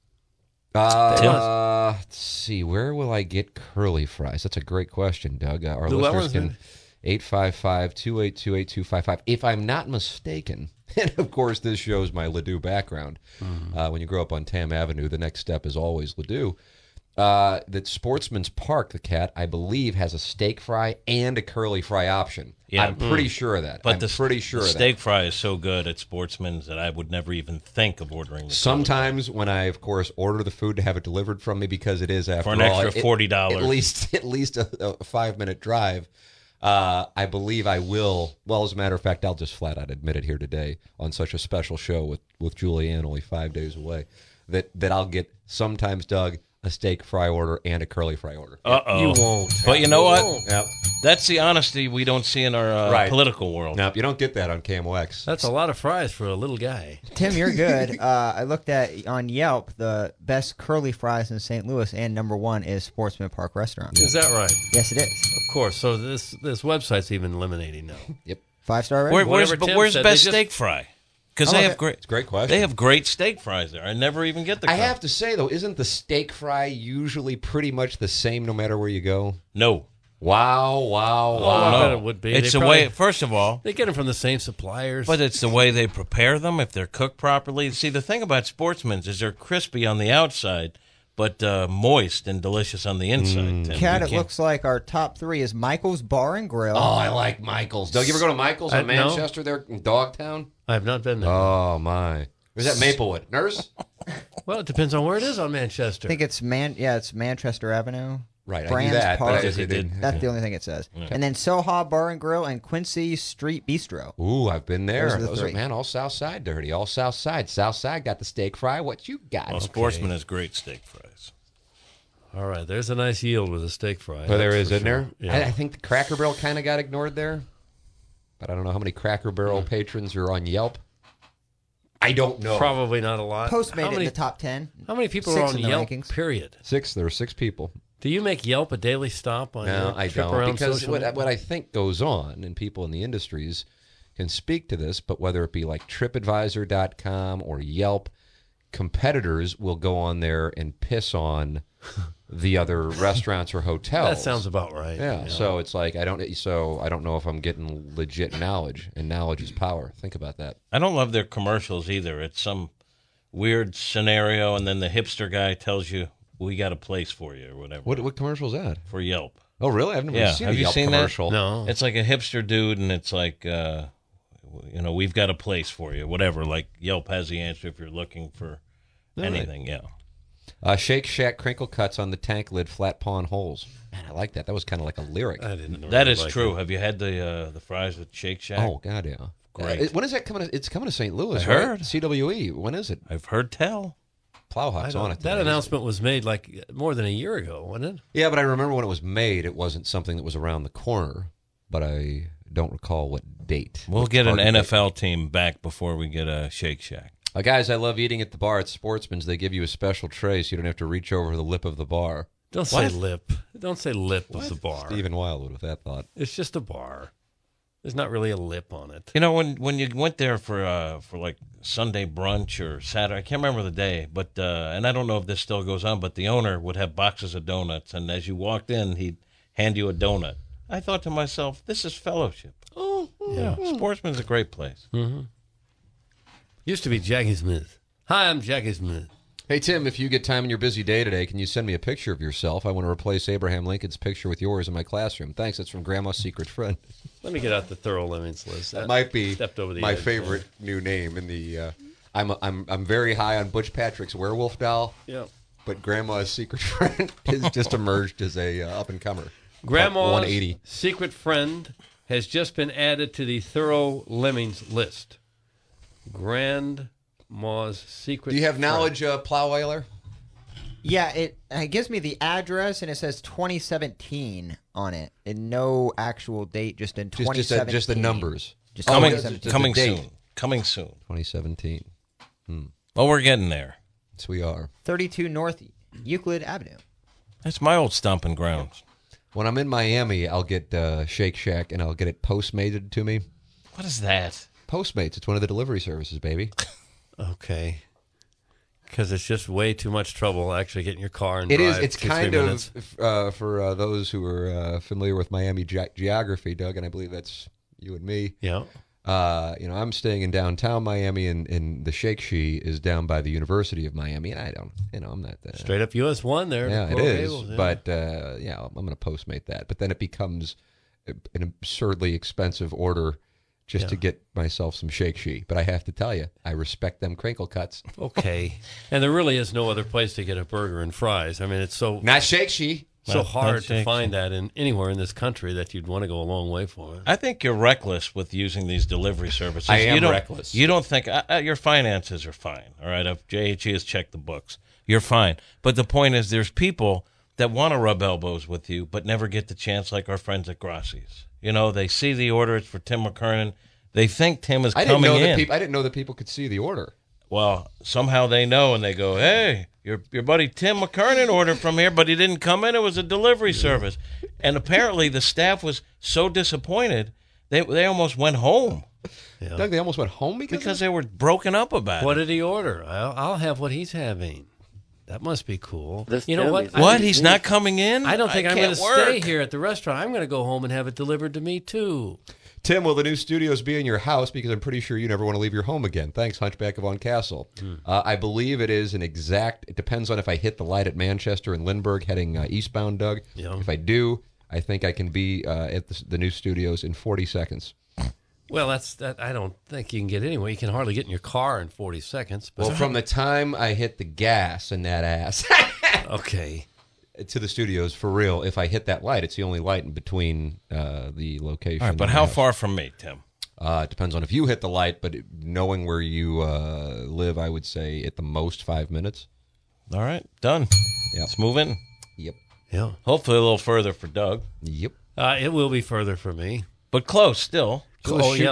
Let's see. Where will I get curly fries? That's a great question, Doug. Our listeners can 855-282-8255. If I'm not mistaken, and of course this shows my Ladue background. When you grow up on Tam Avenue, the next step is always Ladue. that Sportsman's Park, the Cat, I believe, has a steak fry and a curly fry option. Yeah. I'm pretty sure of that. But I'm pretty sure the of that. steak fry is so good at Sportsman's that I would never even think of ordering the Sometimes when I, of course, order the food to have it delivered from me, because it is, after for an all, extra $40. at least a 5-minute drive, I believe I will. Well, as a matter of fact, I'll just flat out admit it here today on such a special show with Julianne only 5 days away, that I'll get sometimes, Doug, a steak fry order and a curly fry order. Uh-oh. You won't. But you know what? Yep. That's the honesty we don't see in our political world. Nope, you don't get that on KMOX. That's a lot of fries for a little guy. Tim, you're good. I looked at on Yelp the best curly fries in St. Louis, and #1 is Sportsman Park Restaurant. Is that right? Yes, it is. Of course. So this website's even eliminating now. Yep. 5-star rating. Where's said, best they steak fry? Because I they love have great. It's a great question. They have great steak fries there. I never even get the. I have to say though, isn't the steak fry usually pretty much the same no matter where you go? No. Wow. I bet it would be. It's They the probably- way. First of all, They get them from the same suppliers. but it's the way they prepare them. If they're cooked properly. See, the thing about Sportsman's is they're crispy on the outside, but moist and delicious on the inside. Tim. Cat, You it can't- looks like our top 3 is Michael's Bar and Grill. Oh, I like Michael's. Doug, you ever go to Michael's in No. Manchester there in Dogtown? I have not been there. Oh, my. Or is that Maplewood? Nurse? Well, it depends on where it is on I Manchester. think it's it's Manchester Avenue. Right, I knew Brands that, but Park. I just didn't. That's the only thing it says. And then Soha Bar and Grill and Quincy Street Bistro. Ooh, I've been there. Those are the Those are, three. man, all South Side dirty. All South Side. South Side got the steak fry. What you got? Well, Sportsman has great steak fries. All right, there's a nice yield with a steak fry. Well, there that's is, for isn't there? sure. Yeah. I think the Cracker Barrel kind of got ignored there. But I don't know how many Cracker Barrel patrons are on Yelp. I don't know. Probably not a lot. Post made How it in many- the top 10. How many people 6 are on in the Yelp? rankings. Period. There are 6 people. Do you make Yelp a daily stop on No, your I trip don't. around Because social media? what I think goes on, and people in the industries can speak to this, but whether it be like TripAdvisor.com or Yelp, competitors will go on there and piss on the other restaurants or hotels. That sounds about right. Yeah, so it's like I don't know if I'm getting legit knowledge, and knowledge is power. Think about that. I don't love their commercials either. It's some weird scenario, and then the hipster guy tells you, "We got a place for you," or whatever. What commercial is that? For Yelp. Oh, really? I've never seen a Have you Yelp seen commercial. that? No. It's like a hipster dude, and it's like, we've got a place for you, whatever. Like Yelp has the answer if you're looking for anything. Yeah. Shake Shack crinkle cuts on the tank lid, flat pawn holes. Man, I like that. That was kind of like a lyric. I didn't know. That is true. Have you had the fries with Shake Shack? Oh God, yeah. Great. When is that coming? It's coming to St. Louis. I heard. Right? CWE. When is it? I've heard tell. Plowhawk's on it. That today. announcement was made like more than a year ago, wasn't it? Yeah, but I remember when it was made. It wasn't something that was around the corner, but I don't recall what date. We'll What get an target date. NFL team back before we get a Shake Shack. Guys, I love eating at the bar at Sportsman's. They give you a special tray so you don't have to reach over the lip of the bar. Don't say lip. Don't say lip of the bar. Stephen Wildwood with that thought. It's just a bar. There's not really a lip on it. You know, when you went there for like Sunday brunch or Saturday, I can't remember the day, but and I don't know if this still goes on, but the owner would have boxes of donuts, and as you walked in, he'd hand you a donut. I thought to myself, this is fellowship. Oh, yeah. Sportsman's a great place. Mm-hmm. Used to be Jackie Smith. Hi, I'm Jackie Smith. Hey, Tim, if you get time in your busy day today, can you send me a picture of yourself? I want to replace Abraham Lincoln's picture with yours in my classroom. Thanks. That's from Grandma's secret friend. Let me get out the Thorough Lemons list. That might be stepped over the my edge favorite new name in the. I'm very high on Butch Patrick's werewolf doll. Yeah. But Grandma's secret friend has just emerged as a up and comer. Grandma's 180. secret friend has just been added to the Thorough Lemmings list. Grandma's secret. Do you have friend. knowledge, Plowweiler? Yeah, it gives me the address, and it says 2017 on it, and no actual date, just in 2017. Just the numbers. Just Coming 2017. soon. Coming soon. 2017. Well, we're getting there. Yes, we are. 32 North Euclid Avenue. That's my old stomping grounds. When I'm in Miami, I'll get Shake Shack, and I'll get it Postmated to me. What is that? Postmates. It's one of the delivery services, baby. Okay. Because it's just way too much trouble actually getting your car and It drive is. It's 2-3 kind minutes. of for those who are familiar with Miami geography, Doug, and I believe that's you and me. Yeah. I'm staying in downtown Miami, and the Shake She is down by the University of Miami, and I don't, I'm not straight up US 1 there. Yeah, it is. Gables, yeah. But I'm going to Postmate that. But then it becomes an absurdly expensive order just to get myself some Shake She. But I have to tell you, I respect them crinkle cuts. Okay, and there really is no other place to get a burger and fries. I mean, it's so not Shake She. So hard to find that anywhere in this country that you'd want to go a long way for it. I think you're reckless with using these delivery services. I am reckless. You don't think your finances are fine, all right? If JHE has checked the books, you're fine. But the point is there's people that want to rub elbows with you but never get the chance, like our friends at Grassi's. They see the order, it's for Tim McKernan. They think Tim is coming in. I didn't know that people could see the order. Well, somehow they know, and they go, hey, your buddy Tim McKernan ordered from here, but he didn't come in. It was a delivery service. And apparently the staff was so disappointed, they almost went home. Yeah. Doug, they almost went home because they were broken up about What it. did he order? I'll have what he's having. That must be cool. You know what? What? He's not coming in? I don't think I'm going to work. stay here at the restaurant. I'm going to go home and have it delivered to me, too. Tim, will the new studios be in your house? Because I'm pretty sure you never want to leave your home again. Thanks, Hunchback of Von Castle. I believe it is it depends on if I hit the light at Manchester and Lindbergh heading eastbound, Doug. Yeah. If I do, I think I can be at the new studios in 40 seconds. Well, I don't think you can get anywhere. You can hardly get in your car in 40 seconds. But Well, from the time I hit the gas in that ass okay, to the studios, for real, if I hit that light, it's the only light in between the location. All right, but and the how house. far from me, Tim? It depends on if you hit the light, but knowing where you live, I would say at the most 5 minutes. All right, done. Yep. Let's move in. Yep. Yeah. Hopefully a little further for Doug. Yep. It will be further for me. But close still. Oh, yeah.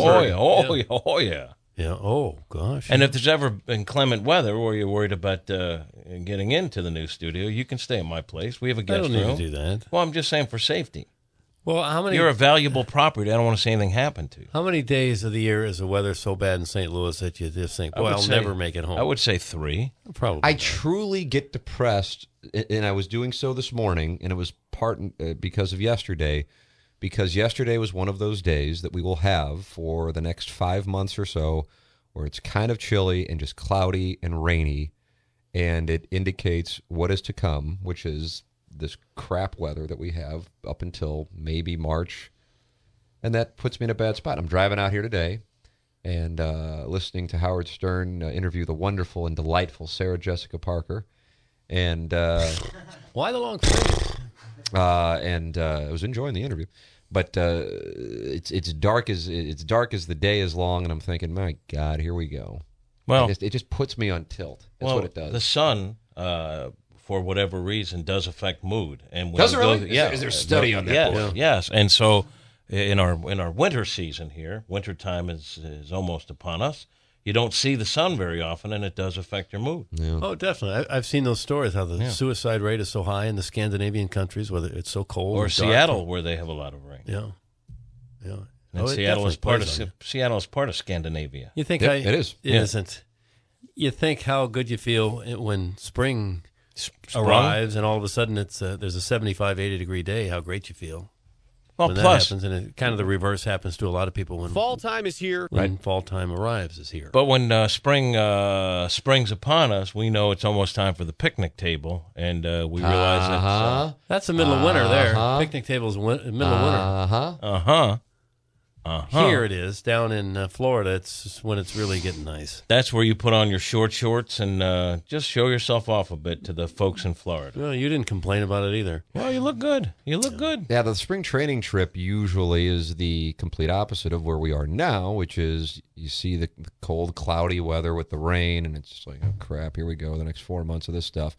Oh, yeah. Yeah. Oh, gosh. And if there's ever inclement weather or you're worried about getting into the new studio, you can stay at my place. We have a guest room. I don't need to do that. Well, I'm just saying for safety. Well, how many? You're a valuable property. I don't want to see anything happen to you. How many days of the year is the weather so bad in St. Louis that you just think, well, I'll never make it home? I would say 3. Probably. I truly get depressed, and I was doing so this morning, and it was part because of yesterday, because yesterday was one of those days that we will have for the next 5 months or so where it's kind of chilly and just cloudy and rainy, and it indicates what is to come, which is this crap weather that we have up until maybe March, and that puts me in a bad spot. I'm driving out here today and listening to Howard Stern interview the wonderful and delightful Sarah Jessica Parker, and why the long phrase? And I was enjoying the interview, but it's dark as the day is long, and I'm thinking, my God, here we go. Well, it just puts me on tilt. That's what it does. The sun, for whatever reason, does affect mood. And when does it really? Yeah. Is there a study on that? Yes. And so in our winter season here, wintertime is almost upon us. You don't see the sun very often, and it does affect your mood. Yeah. Oh, definitely. I've seen those stories, how the suicide rate is so high in the Scandinavian countries, whether it's so cold. Or Seattle, where they have a lot of rain. Yeah. Yeah. And Seattle is part of Scandinavia. You think it is? It isn't. You think how good you feel when spring arrives, and all of a sudden there's a 75, 80-degree day, how great you feel. Well, when plus, that happens, and kind of the reverse happens to a lot of people when fall time is here. When fall time arrives is here. But when spring's upon us, we know it's almost time for the picnic table, and we realize that's the middle of winter there. Picnic table's middle of winter. Here it is down in Florida. It's when it's really getting nice. That's where you put on your short shorts and just show yourself off a bit to the folks in Florida. Well, you didn't complain about it either. Well, you look good. You look good. Yeah, the spring training trip usually is the complete opposite of where we are now, which is you see the cold, cloudy weather with the rain, and it's just like, oh, crap, here we go, the next 4 months of this stuff.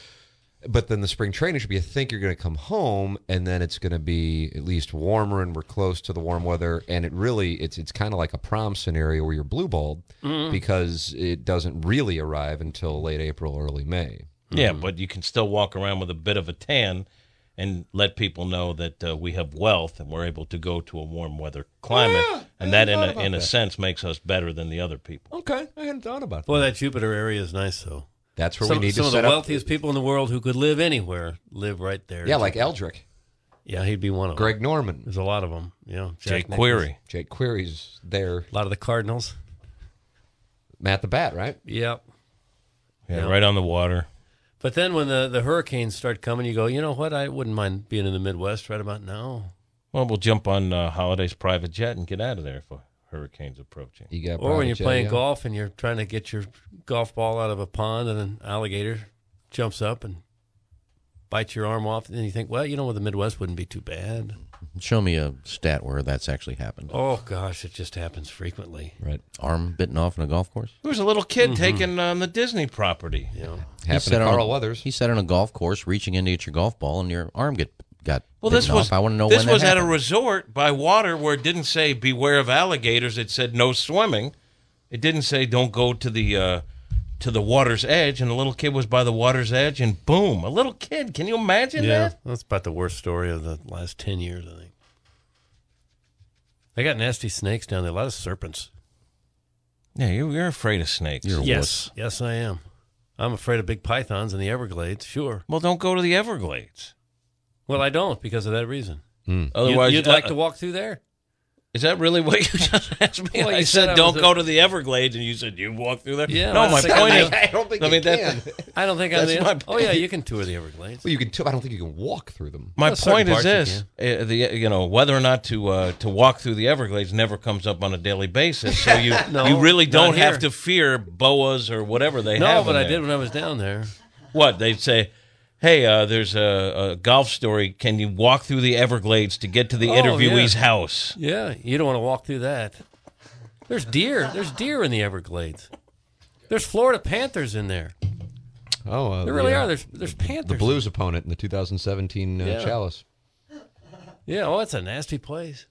But then the spring training should be, you think you're going to come home, and then it's going to be at least warmer, and we're close to the warm weather. And it really, it's kind of like a prom scenario where you're blue-balled because it doesn't really arrive until late April, early May. Yeah, but you can still walk around with a bit of a tan and let people know that we have wealth and we're able to go to a warm weather climate. And that, in a sense, makes us better than the other people. Okay, I hadn't thought about that. Boy, that Jupiter area is nice, though. That's where we need to set up. Some of the wealthiest people in the world who could live anywhere live right there. Yeah, like Eldrick. Yeah, he'd be one of them. Greg Norman. There's a lot of them. Yeah, Jake Nichols. Query. Jake Query's there. A lot of the Cardinals. Matt the Bat, right? Yep. Yeah, right on the water. But then when the hurricanes start coming, you go, you know what? I wouldn't mind being in the Midwest right about now. Well, we'll jump on Holiday's private jet and get out of there if a hurricane's approaching. You got Or when you're private jet, playing yeah. golf and you're trying to get your golf ball out of a pond and an alligator jumps up and bites your arm off, and you think, well, the Midwest wouldn't be too bad. Show me a stat where that's actually happened. Oh, gosh, it just happens frequently. Right. Arm bitten off in a golf course? There was a little kid taken on the Disney property. Yeah. Happened to Carl Weathers. He sat on a golf course reaching in to get your golf ball, and your arm got Well, bitten this was off. I want to know this when that was at a happened. resort by water where it didn't say beware of alligators. It said no swimming. It didn't say don't go to the water's edge. And the little kid was by the water's edge, and boom, a little kid. Can you imagine that? That's about the worst story of the last 10 years, I think. They got nasty snakes down there, a lot of serpents. Yeah, you're afraid of snakes. Yes, I am. I'm afraid of big pythons in the Everglades, sure. Well, don't go to the Everglades. Well, I don't because of that reason. Otherwise, you'd like to walk through there? Is that really what you just asked me? Well, I you said said I don't was go to the Everglades, and you said you walk through there. Yeah, no, I my think point is, I don't think I you mean, can. I don't think That's my Oh, yeah, you can tour the Everglades. Well, you can. I don't think you can walk through them. My Well, certain point is parts you this: whether or not to walk through the Everglades never comes up on a daily basis. So you No, you really not don't here. have to fear boas or whatever they No, have. but in I there. did when I was down there. What they'd say. Hey, there's a golf story. Can you walk through the Everglades to get to the interviewee's house? Yeah, you don't want to walk through that. There's deer. There's deer in the Everglades. There's Florida Panthers in there. Oh, There really are. There's Panthers. The Blues opponent in the 2017 Yeah. Chalice. Yeah, oh, it's a nasty place.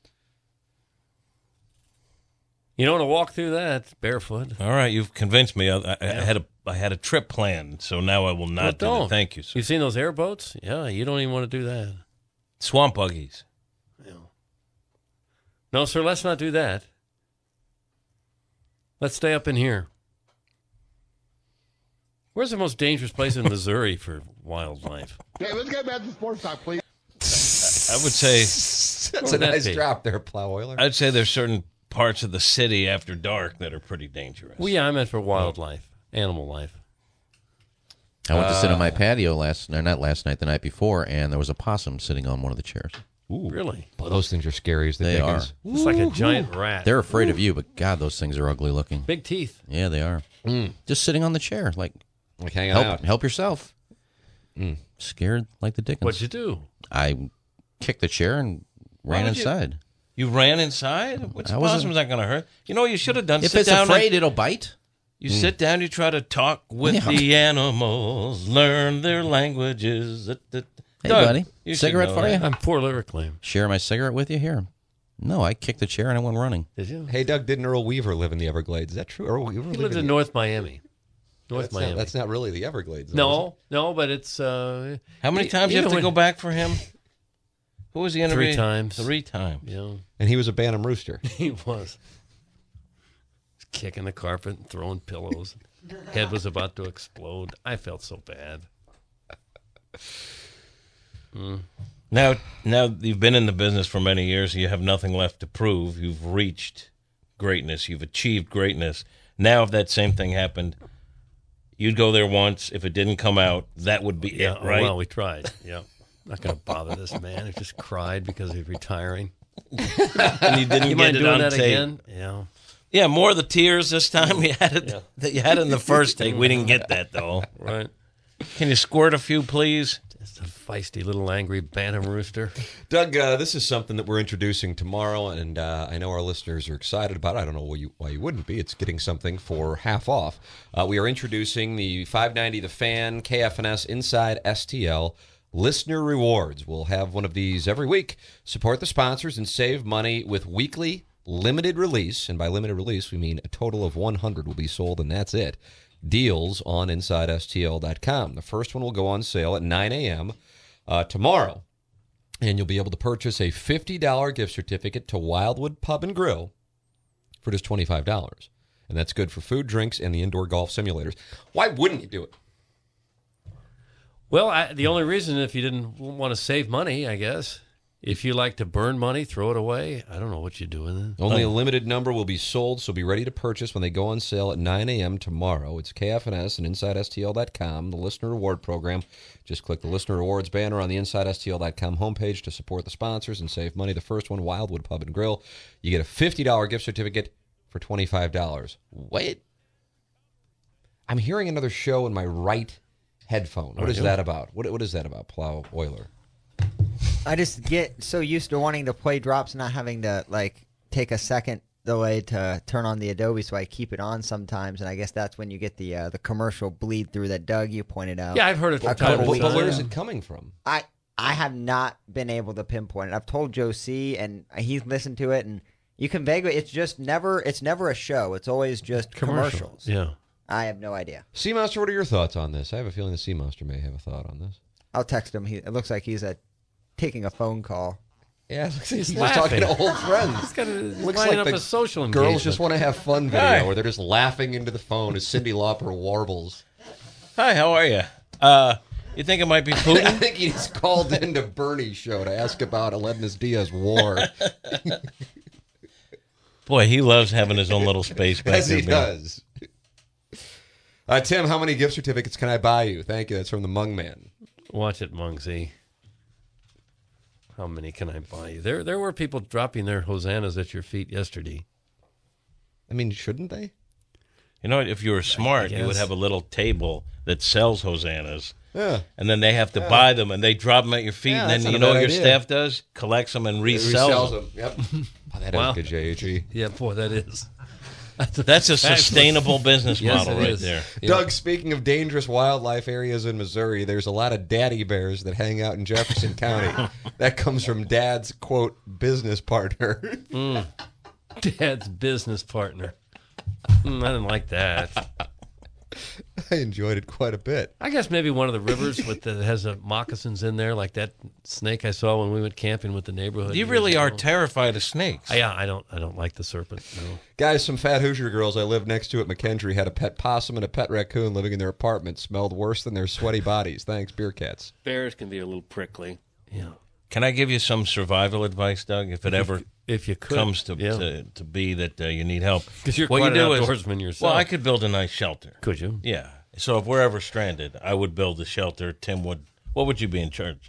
You don't want to walk through that barefoot. All right, you've convinced me. I had a trip planned, so now I will But not do don't. it. Thank you, sir. You've seen those airboats? Yeah, you don't even want to do that. Swamp buggies. No, sir, let's not do that. Let's stay up in here. Where's the most dangerous place in Missouri for wildlife? Okay, let's get back to sports talk, please. I would say That's a nice drop there, Plow Oiler. I'd say there's certain parts of the city after dark that are pretty dangerous. Well, yeah, I meant for wildlife, animal life. I went to sit on my patio not last night, the night before, and there was a possum sitting on one of the chairs. Ooh, really? Boy, those things are scary as the They dickens. are. It's like a giant rat. They're afraid of you, but God, those things are ugly looking. Big teeth. Yeah, they are. Just sitting on the chair, like hanging out. Help yourself. Scared like the dickens. What'd you do? I kicked the chair and ran did you- inside. You ran inside? Which I wasn't- possum's not going to hurt? You know what you should have done? If Sit it's down afraid, and- it'll bite. You sit down, you try to talk with Yeah. the animals, learn their languages. Hey, Doug, buddy, you should cigarette know for that. you? I'm poor lyrically. Share my cigarette with you here? No, I kicked the chair and I went running. Did you? Hey, Doug, didn't Earl Weaver live in the Everglades? Is that true? Earl Weaver He lived lives in North Miami. North Miami. That's not really the Everglades. though, is No, but it's... How many times do you have to go back for him? Who was the interview? 3 times. 3 times. Yeah. it? And he was a Bantam Rooster. He was. Kicking the carpet and throwing pillows. Head was about to explode. I felt so bad. Now you've been in the business for many years. You have nothing left to prove. You've reached greatness. You've achieved greatness. Now, if that same thing happened, you'd go there once. If it didn't come out, that would be Yeah, it, right? well, we tried. Yeah. Not going to bother this man who just cried because he's retiring. And you didn't You get mind it doing on that tape. again? Yeah. Yeah, more of the tears this time. You had it. That you had it in the first take. We didn't get that though. Right. Can you squirt a few, please? Just a feisty little angry bantam rooster. Doug, this is something that we're introducing tomorrow, and I know our listeners are excited about it. I don't know why you wouldn't be. It's getting something for half off. We are introducing the 590 The Fan KFNS Inside STL Listener Rewards. We'll have one of these every week. Support the sponsors and save money with weekly limited release, and by limited release, we mean a total of 100 will be sold, and that's it. Deals on InsideSTL.com. The first one will go on sale at 9 a.m. Tomorrow, and you'll be able to purchase a $50 gift certificate to Wildwood Pub and Grill for just $25. And that's good for food, drinks, and the indoor golf simulators. Why wouldn't you do it? Well, the only reason if you didn't want to save money, I guess. If you like to burn money, throw it away. I don't know what you're doing then. Only a limited number will be sold, so be ready to purchase when they go on sale at 9 a.m. tomorrow. It's KFNS and InsideSTL.com, the Listener Reward Program. Just click the Listener Rewards banner on the InsideSTL.com homepage to support the sponsors and save money. The first one, Wildwood Pub and Grill. You get a $50 gift certificate for $25. Wait. I'm hearing another show in my right headphone. What is that about? What is that about, Plow Euler? I just get so used to wanting to play drops, not having to take a second delay to turn on the Adobe, so I keep it on sometimes, and I guess that's when you get the commercial bleed through that Doug you pointed out. Yeah, I've heard it from time time to time. But where is it coming from? I have not been able to pinpoint it. I've told Joe C, and he's listened to it, and you can vaguely. It's never a show. It's always just commercials. Yeah. I have no idea. Sea Monster, what are your thoughts on this? I have a feeling the Sea Monster may have a thought on this. I'll text him. It looks like he's taking a phone call. Yeah, it looks like he's just talking to old friends. He's got to Looks line like up the a social Girls engagement. just want to have fun video Hi. where they're just laughing into the phone as Cyndi Lauper warbles. Hi, how are you? You think it might be I Putin? think he's called into Bernie's show to ask about Alednis Diaz war. Boy, he loves having his own little space back As there. he does. Tim, how many gift certificates can I buy you? Thank you. That's from the Mung Man. Watch it, Mungsy. How many can I buy you? There were people dropping their hosannas at your feet yesterday. I mean, shouldn't they? You know, if you were smart, you would guess. have a little table that sells hosannas. Yeah. And then they have to buy them, and they drop them at your feet, Yeah, and that's then not you a know bad what your idea. staff does? Collects them and resells them. Yep. Oh, that Wow. is good, JHE. Yeah, boy, that is. That's a sustainable business Yes, model it right is. there. Yeah. Doug, speaking of dangerous wildlife areas in Missouri, there's a lot of daddy bears that hang out in Jefferson County. That comes from Dad's, quote, business partner. Dad's business partner. I didn't like that. I enjoyed it quite a bit. I guess maybe one of the rivers that has moccasins in there, like that snake I saw when we went camping with the neighborhood. You years really are ago. terrified of snakes. Yeah, I don't like the serpent. No. Guys, some fat Hoosier girls I lived next to at McKendree had a pet possum and a pet raccoon living in their apartment. Smelled worse than their sweaty bodies. Thanks, Beer Cats. Bears can be a little prickly. Yeah. Can I give you some survival advice, Doug? If it ever if you could, comes to be that you need help, 'Cause you're what quite you an do is, outdoorsman yourself. well, I could build a nice shelter. Could you? Yeah. So if we're ever stranded, I would build a shelter. Tim would. What would you be in charge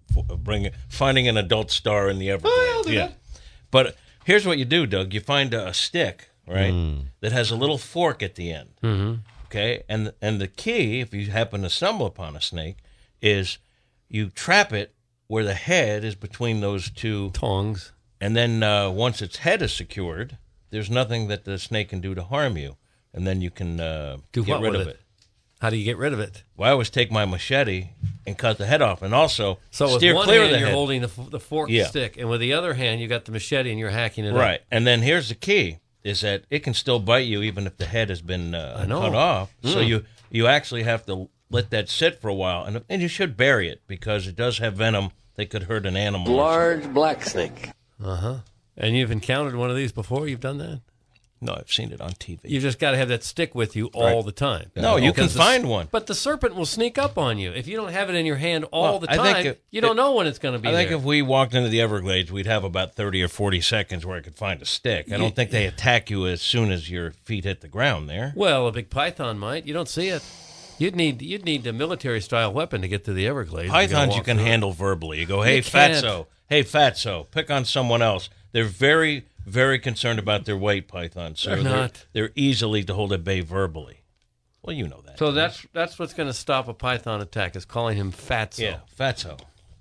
of finding an adult star in the Everglades? Yeah. But here's what you do, Doug. You find a stick, right, that has a little fork at the end. Mm-hmm. Okay, and the key, if you happen to stumble upon a snake, is you trap it where the head is between those two tongs, and then once its head is secured, there's nothing that the snake can do to harm you, and then you can Do get what rid with of it? it. How do you get rid of it? Well, I always take my machete and cut the head off, and also So steer with one clear hand of the you're head. holding the forked Yeah. stick, and with the other hand you got the machete and you're hacking it up. Right, and then here's the key: is that it can still bite you even if the head has been cut off. So you actually have to let that sit for a while, and you should bury it because it does have venom that could hurt an animal. Large black snake. And you've encountered one of these before? You've done that? No, I've seen it on TV. You've just got to have that stick with you all the time. No, you can Because find one. But the serpent will sneak up on you. If you don't have it in your hand all Well, the I time, think you don't know when it's going to be I think there. if we walked into the Everglades, we'd have about 30 or 40 seconds where I could find a stick. I don't think they attack you as soon as your feet hit the ground there. Well, a big python might. You don't see it. You'd need a military-style weapon to get to the Everglades. Pythons you can handle verbally. You go, hey, You can't. fatso, pick on someone else. They're very, very concerned about their weight, pythons. So They're not. They're easily to hold at bay verbally. Well, you know that. So that's what's going to stop a python attack, is calling him fatso. Yeah, fatso.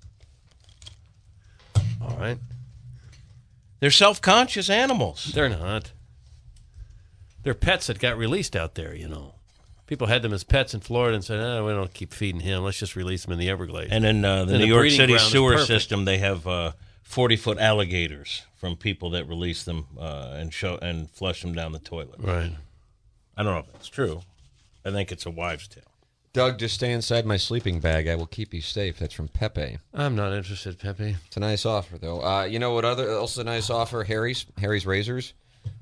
All right. They're self-conscious animals. They're not. They're pets that got released out there, you know. People had them as pets in Florida and said, we don't keep feeding him. Let's just release him in the Everglades. And in the New York City sewer system, they have 40-foot alligators from people that release them and flush them down the toilet. Right. I don't know if that's true. I think it's a wives' tale. Doug, just stay inside my sleeping bag. I will keep you safe. That's from Pepe. I'm not interested, Pepe. It's a nice offer, though. You know what else is a nice offer? Harry's Razors.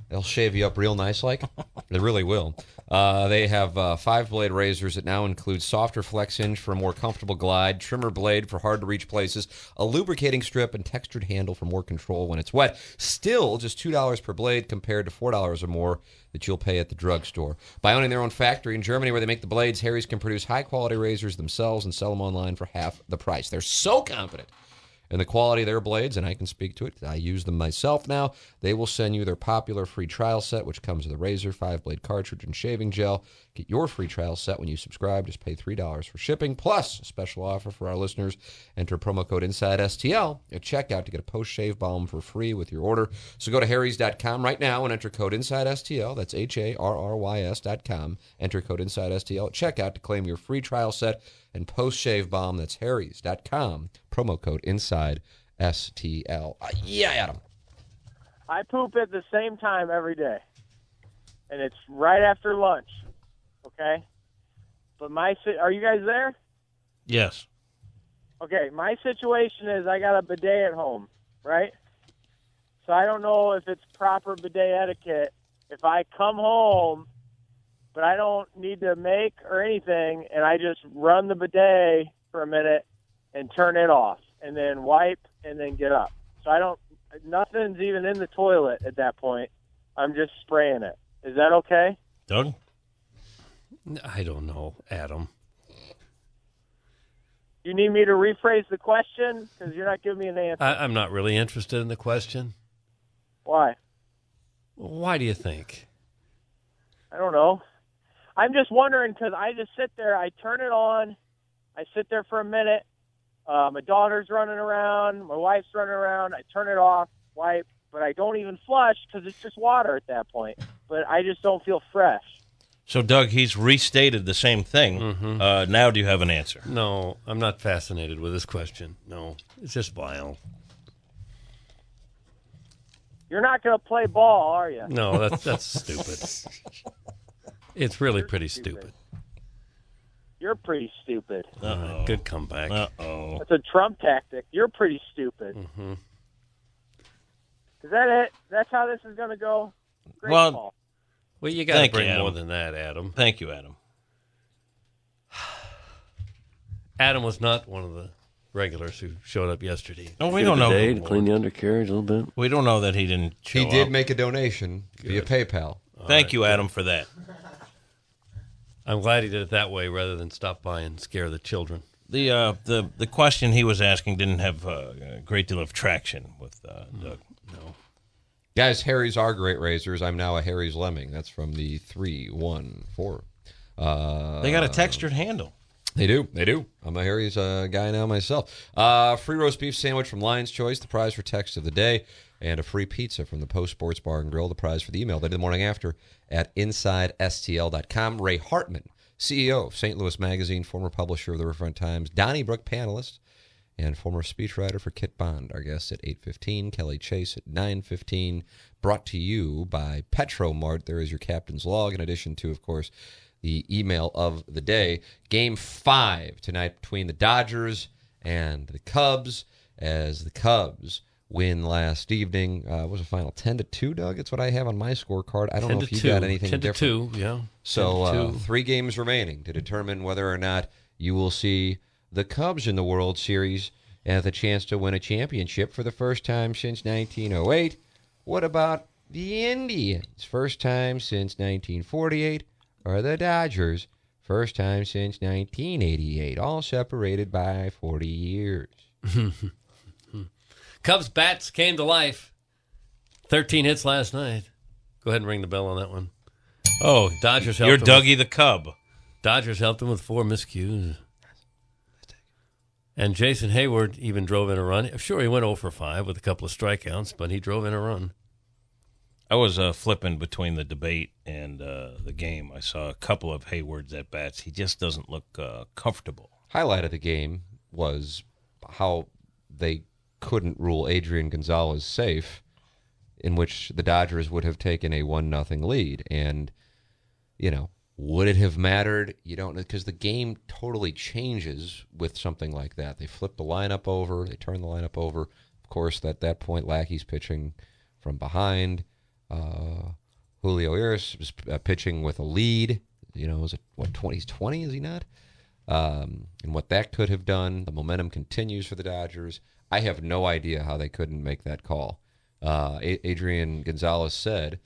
They'll shave you up real nice like. They really will. They have 5-blade razors that now include softer flex hinge for a more comfortable glide, trimmer blade for hard-to-reach places, a lubricating strip, and textured handle for more control when it's wet. Still just $2 per blade compared to $4 or more that you'll pay at the drugstore. By owning their own factory in Germany where they make the blades, Harry's can produce high-quality razors themselves and sell them online for half the price. They're so confident in the quality of their blades, and I can speak to it. I use them myself now. They will send you their popular free trial set, which comes with a razor, 5-blade cartridge, and shaving gel. Get your free trial set when you subscribe. Just pay $3 for shipping, plus a special offer for our listeners. Enter promo code InsideSTL at checkout to get a post-shave balm for free with your order. So go to harrys.com right now and enter code InsideSTL. That's HARRYS.com. Enter code InsideSTL at checkout to claim your free trial set and post-shave balm. That's harrys.com. Promo code InsideSTL. Yeah, Adam. I poop at the same time every day, and it's right after lunch, okay? But are you guys there? Yes. Okay, my situation is I got a bidet at home, right? So I don't know if it's proper bidet etiquette. If I come home, but I don't need to make or anything, and I just run the bidet for a minute and turn it off, and then wipe, and then get up. So nothing's even in the toilet at that point. I'm just spraying it. Is that okay? Doug? I don't know, Adam. You need me to rephrase the question? Because you're not giving me an answer. I'm not really interested in the question. Why? Why do you think? I don't know. I'm just wondering because I just sit there. I turn it on. I sit there for a minute. My daughter's running around. My wife's running around. I turn it off, wipe, but I don't even flush because it's just water at that point. But I just don't feel fresh. So, Doug, he's restated the same thing. Mm-hmm. Now do you have an answer? No, I'm not fascinated with this question. No, it's just vile. You're not going to play ball, are you? No, that's stupid. It's really pretty stupid. You're pretty stupid. Good comeback. Uh-oh. That's a Trump tactic. You're pretty stupid. Mm-hmm. Is that it? That's how this is going to go? Great ball. Well, you got to bring more than that, Adam. Thank you, Adam. Adam was not one of the regulars who showed up yesterday. No, we don't know. To clean the undercarriage a little bit. We don't know that he didn't show up. He did make a donation via PayPal. Thank you, Adam, for that. I'm glad he did it that way rather than stop by and scare the children. The question he was asking didn't have a great deal of traction with Doug. No. Guys, Harry's are great razors. I'm now a Harry's Lemming. That's from the 314. They got a textured handle. They do. I'm a Harry's guy now myself. Free roast beef sandwich from Lion's Choice, the prize for text of the day, and a free pizza from the Post Sports Bar and Grill, the prize for the email they did the morning after at InsideSTL.com. Ray Hartman, CEO of St. Louis Magazine, former publisher of the Riverfront Times, Donnybrook panelist, and former speechwriter for Kit Bond, our guest at 8:15, Kelly Chase at 9:15, brought to you by Petromart. There is your captain's log, in addition to, of course, the email of the day. Game 5 tonight between the Dodgers and the Cubs, as the Cubs win last evening. What was the final? 10-2, Doug? It's what I have on my scorecard. I don't know if you got anything 10 different. 10-2, yeah. So 3 games remaining to determine whether or not you will see the Cubs in the World Series have the chance to win a championship for the first time since 1908. What about the Indians? First time since 1948. Or the Dodgers? First time since 1988. All separated by 40 years. Cubs bats came to life. 13 hits last night. Go ahead and ring the bell on that one. Oh, Dodgers you're helped him Dougie the Cub. Dodgers helped him with 4 miscues. And Jason Hayward even drove in a run. Sure, he went 0 for 5 with a couple of strikeouts, but he drove in a run. I was flipping between the debate and the game. I saw a couple of Hayward's at-bats. He just doesn't look comfortable. Highlight of the game was how they couldn't rule Adrian Gonzalez safe, in which the Dodgers would have taken a 1-0 lead. And, would it have mattered? You don't know, because the game totally changes with something like that. They flip the lineup over. They turn the lineup over. Of course, at that point, Lackey's pitching from behind. Julio Urias was pitching with a lead. Is it, he's 20, is he not? And what that could have done. The momentum continues for the Dodgers. I have no idea how they couldn't make that call. Adrian Gonzalez said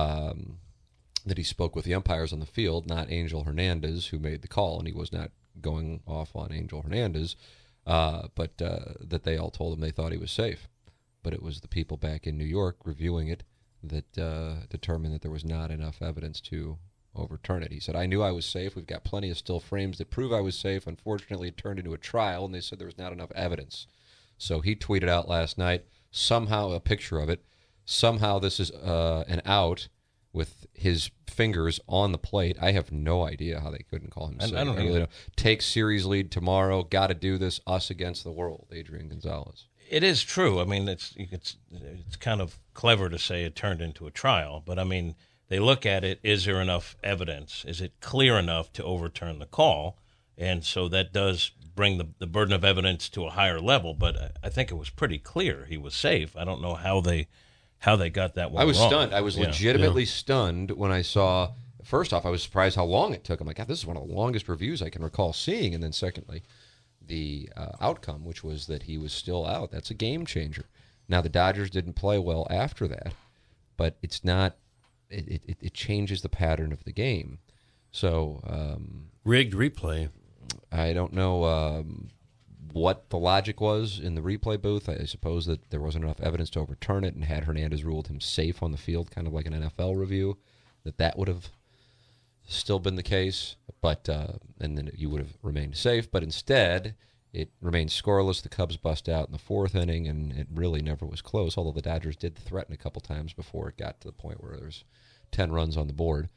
that he spoke with the umpires on the field, not Angel Hernandez, who made the call, and he was not going off on Angel Hernandez, but that they all told him they thought he was safe. But it was the people back in New York reviewing it that determined that there was not enough evidence to overturn it. He said, I knew I was safe. We've got plenty of still frames that prove I was safe. Unfortunately, it turned into a trial, and they said there was not enough evidence. So he tweeted out last night, somehow a picture of it, somehow this is an out with his fingers on the plate. I have no idea how they couldn't call him safe. I don't really know. Take series lead tomorrow. Got to do this. Us against the world. Adrian Gonzalez. It is true. I mean, it's kind of clever to say it turned into a trial, but I mean, they look at it. Is there enough evidence? Is it clear enough to overturn the call? And so that does bring the burden of evidence to a higher level. But I think it was pretty clear he was safe. I don't know how they got that one. I was wrong. stunned. I was legitimately stunned when I saw. First off, I was surprised how long it took. I'm like, God, this is one of the longest reviews I can recall seeing. And then secondly, the outcome, which was that he was still out. That's a game changer. Now, the Dodgers didn't play well after that, but it's not. It changes the pattern of the game. So rigged replay. I don't know what the logic was in the replay booth. I suppose that there wasn't enough evidence to overturn it, and had Hernandez ruled him safe on the field, kind of like an NFL review, that would have still been the case. But and then you would have remained safe. But instead, it remained scoreless. The Cubs bust out in the fourth inning, and it really never was close, although the Dodgers did threaten a couple times before it got to the point where there's 10 runs on the board.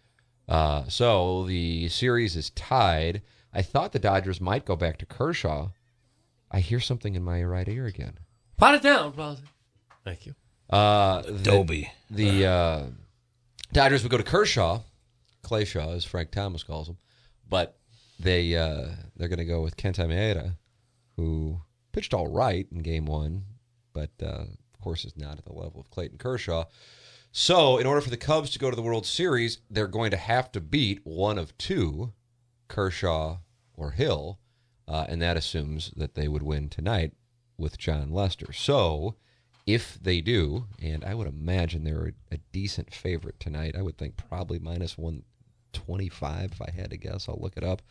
So the series is tied. I thought the Dodgers might go back to Kershaw. I hear something in my right ear again. Pot it down, Bowser. Thank you. Dobie. The Dodgers would go to Kershaw, Clayshaw, as Frank Thomas calls him, but they're going to go with Kenta Maeda, who pitched all right in Game 1, but of course is not at the level of Clayton Kershaw. So in order for the Cubs to go to the World Series, they're going to have to beat one of two, Kershaw or Hill, and that assumes that they would win tonight with John Lester. So if they do, and I would imagine they're a decent favorite tonight, I would think probably minus 125 if I had to guess. I'll look it up.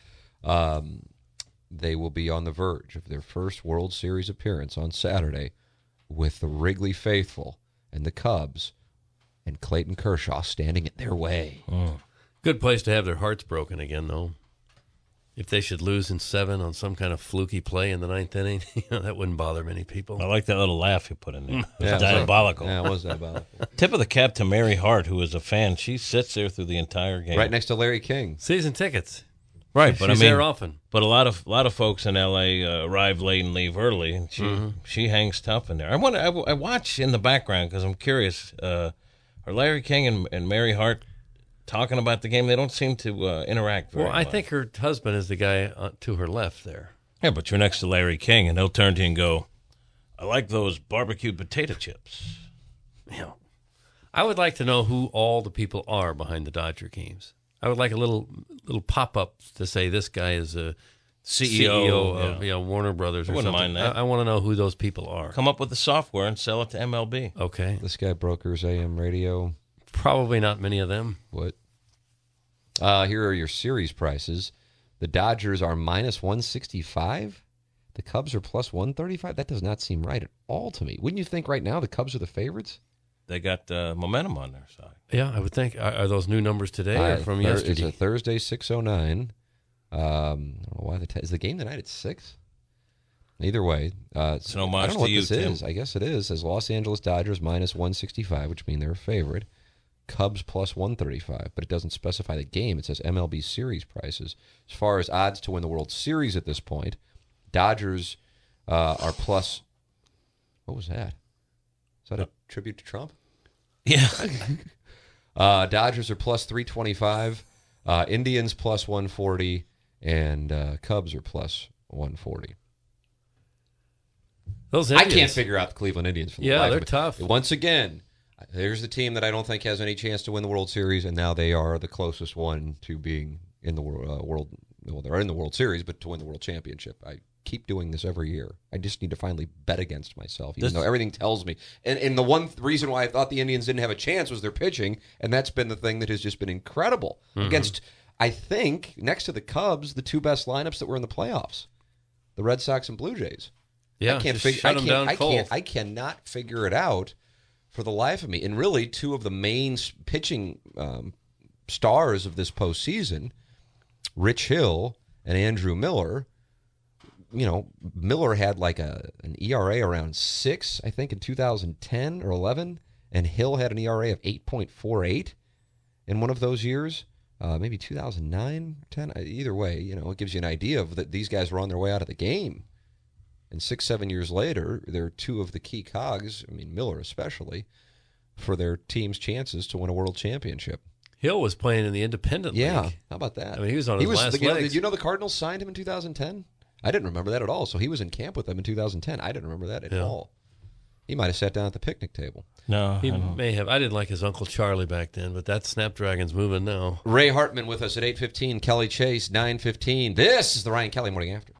They will be on the verge of their first World Series appearance on Saturday with the Wrigley faithful and the Cubs and Clayton Kershaw standing in their way. Good place to have their hearts broken again, though. If they should lose in 7 on some kind of fluky play in the 9th inning, that wouldn't bother many people. I like that little laugh you put in there. It was diabolical. Yeah, it was diabolical. Tip of the cap to Mary Hart, who is a fan. She sits there through the entire game. Right next to Larry King. Season tickets. Right, but she's I mean, there often. But a lot of folks in L.A. Arrive late and leave early, and she hangs tough in there. I watch in the background because I'm curious. Are Larry King and Mary Hart talking about the game? They don't seem to interact very much. I think her husband is the guy to her left there. Yeah, but you're next to Larry King, and he'll turn to you and go, I like those barbecued potato chips. Yeah. I would like to know who all the people are behind the Dodger games. I would like a little pop-up to say this guy is a CEO of Warner Brothers or something. Mind that. I want to know who those people are. Come up with the software and sell it to MLB. Okay. This guy brokers AM radio. Probably not many of them. What? Here are your series prices. The Dodgers are minus 165. The Cubs are plus 135. That does not seem right at all to me. Wouldn't you think right now the Cubs are the favorites? They got momentum on their side. Yeah, I would think. Are those new numbers today or from yesterday? It's a Thursday, 6:09. I don't know why is the game tonight at 6? Either way, it's an homage I don't know what to you, this Tim. is. I guess it is. It says Los Angeles Dodgers minus 165, which means they're a favorite. Cubs plus 135, but it doesn't specify the game. It says MLB series prices. As far as odds to win the World Series at this point, Dodgers are plus. What was that? Is that a tribute to Trump? Yeah. Dodgers are plus 325, Indians plus 140, and Cubs are plus 140. Those Indians. I can't figure out the Cleveland Indians. For the life they're of me. tough. Once again, There's the team that I don't think has any chance to win the World Series, and now they are the closest one to being in the world. Well, they're in the World Series, but to win the World Championship. I keep doing this every year. I just need to finally bet against myself, even though everything tells me. And the one reason why I thought the Indians didn't have a chance was their pitching, and that's been the thing that has just been incredible. Against, I think, next to the Cubs, the two best lineups that were in the playoffs, the Red Sox and Blue Jays. Yeah, I cannot figure it out for the life of me. And really, two of the main pitching stars of this postseason, Rich Hill and Andrew Miller. You know, Miller had like an ERA around 6, I think, in 2010 or 11, and Hill had an ERA of 8.48 in one of those years, maybe 2009, 10. Either way, you know, it gives you an idea of that these guys were on their way out of the game. And 6-7 years later, they're two of the key cogs, I mean, Miller especially, for their team's chances to win a world championship. Hill was playing in the independent league. Yeah, how about that? I mean, he was on his last legs. Did you know the Cardinals signed him in 2010? I didn't remember that at all. So he was in camp with them in 2010. I didn't remember that at all. He might have sat down at the picnic table. No, he may have. I didn't like his Uncle Charlie back then, but that Snapdragon's moving now. Ray Hartman with us at 8:15. Kelly Chase, 9:15. This is the Ryan Kelly Morning After.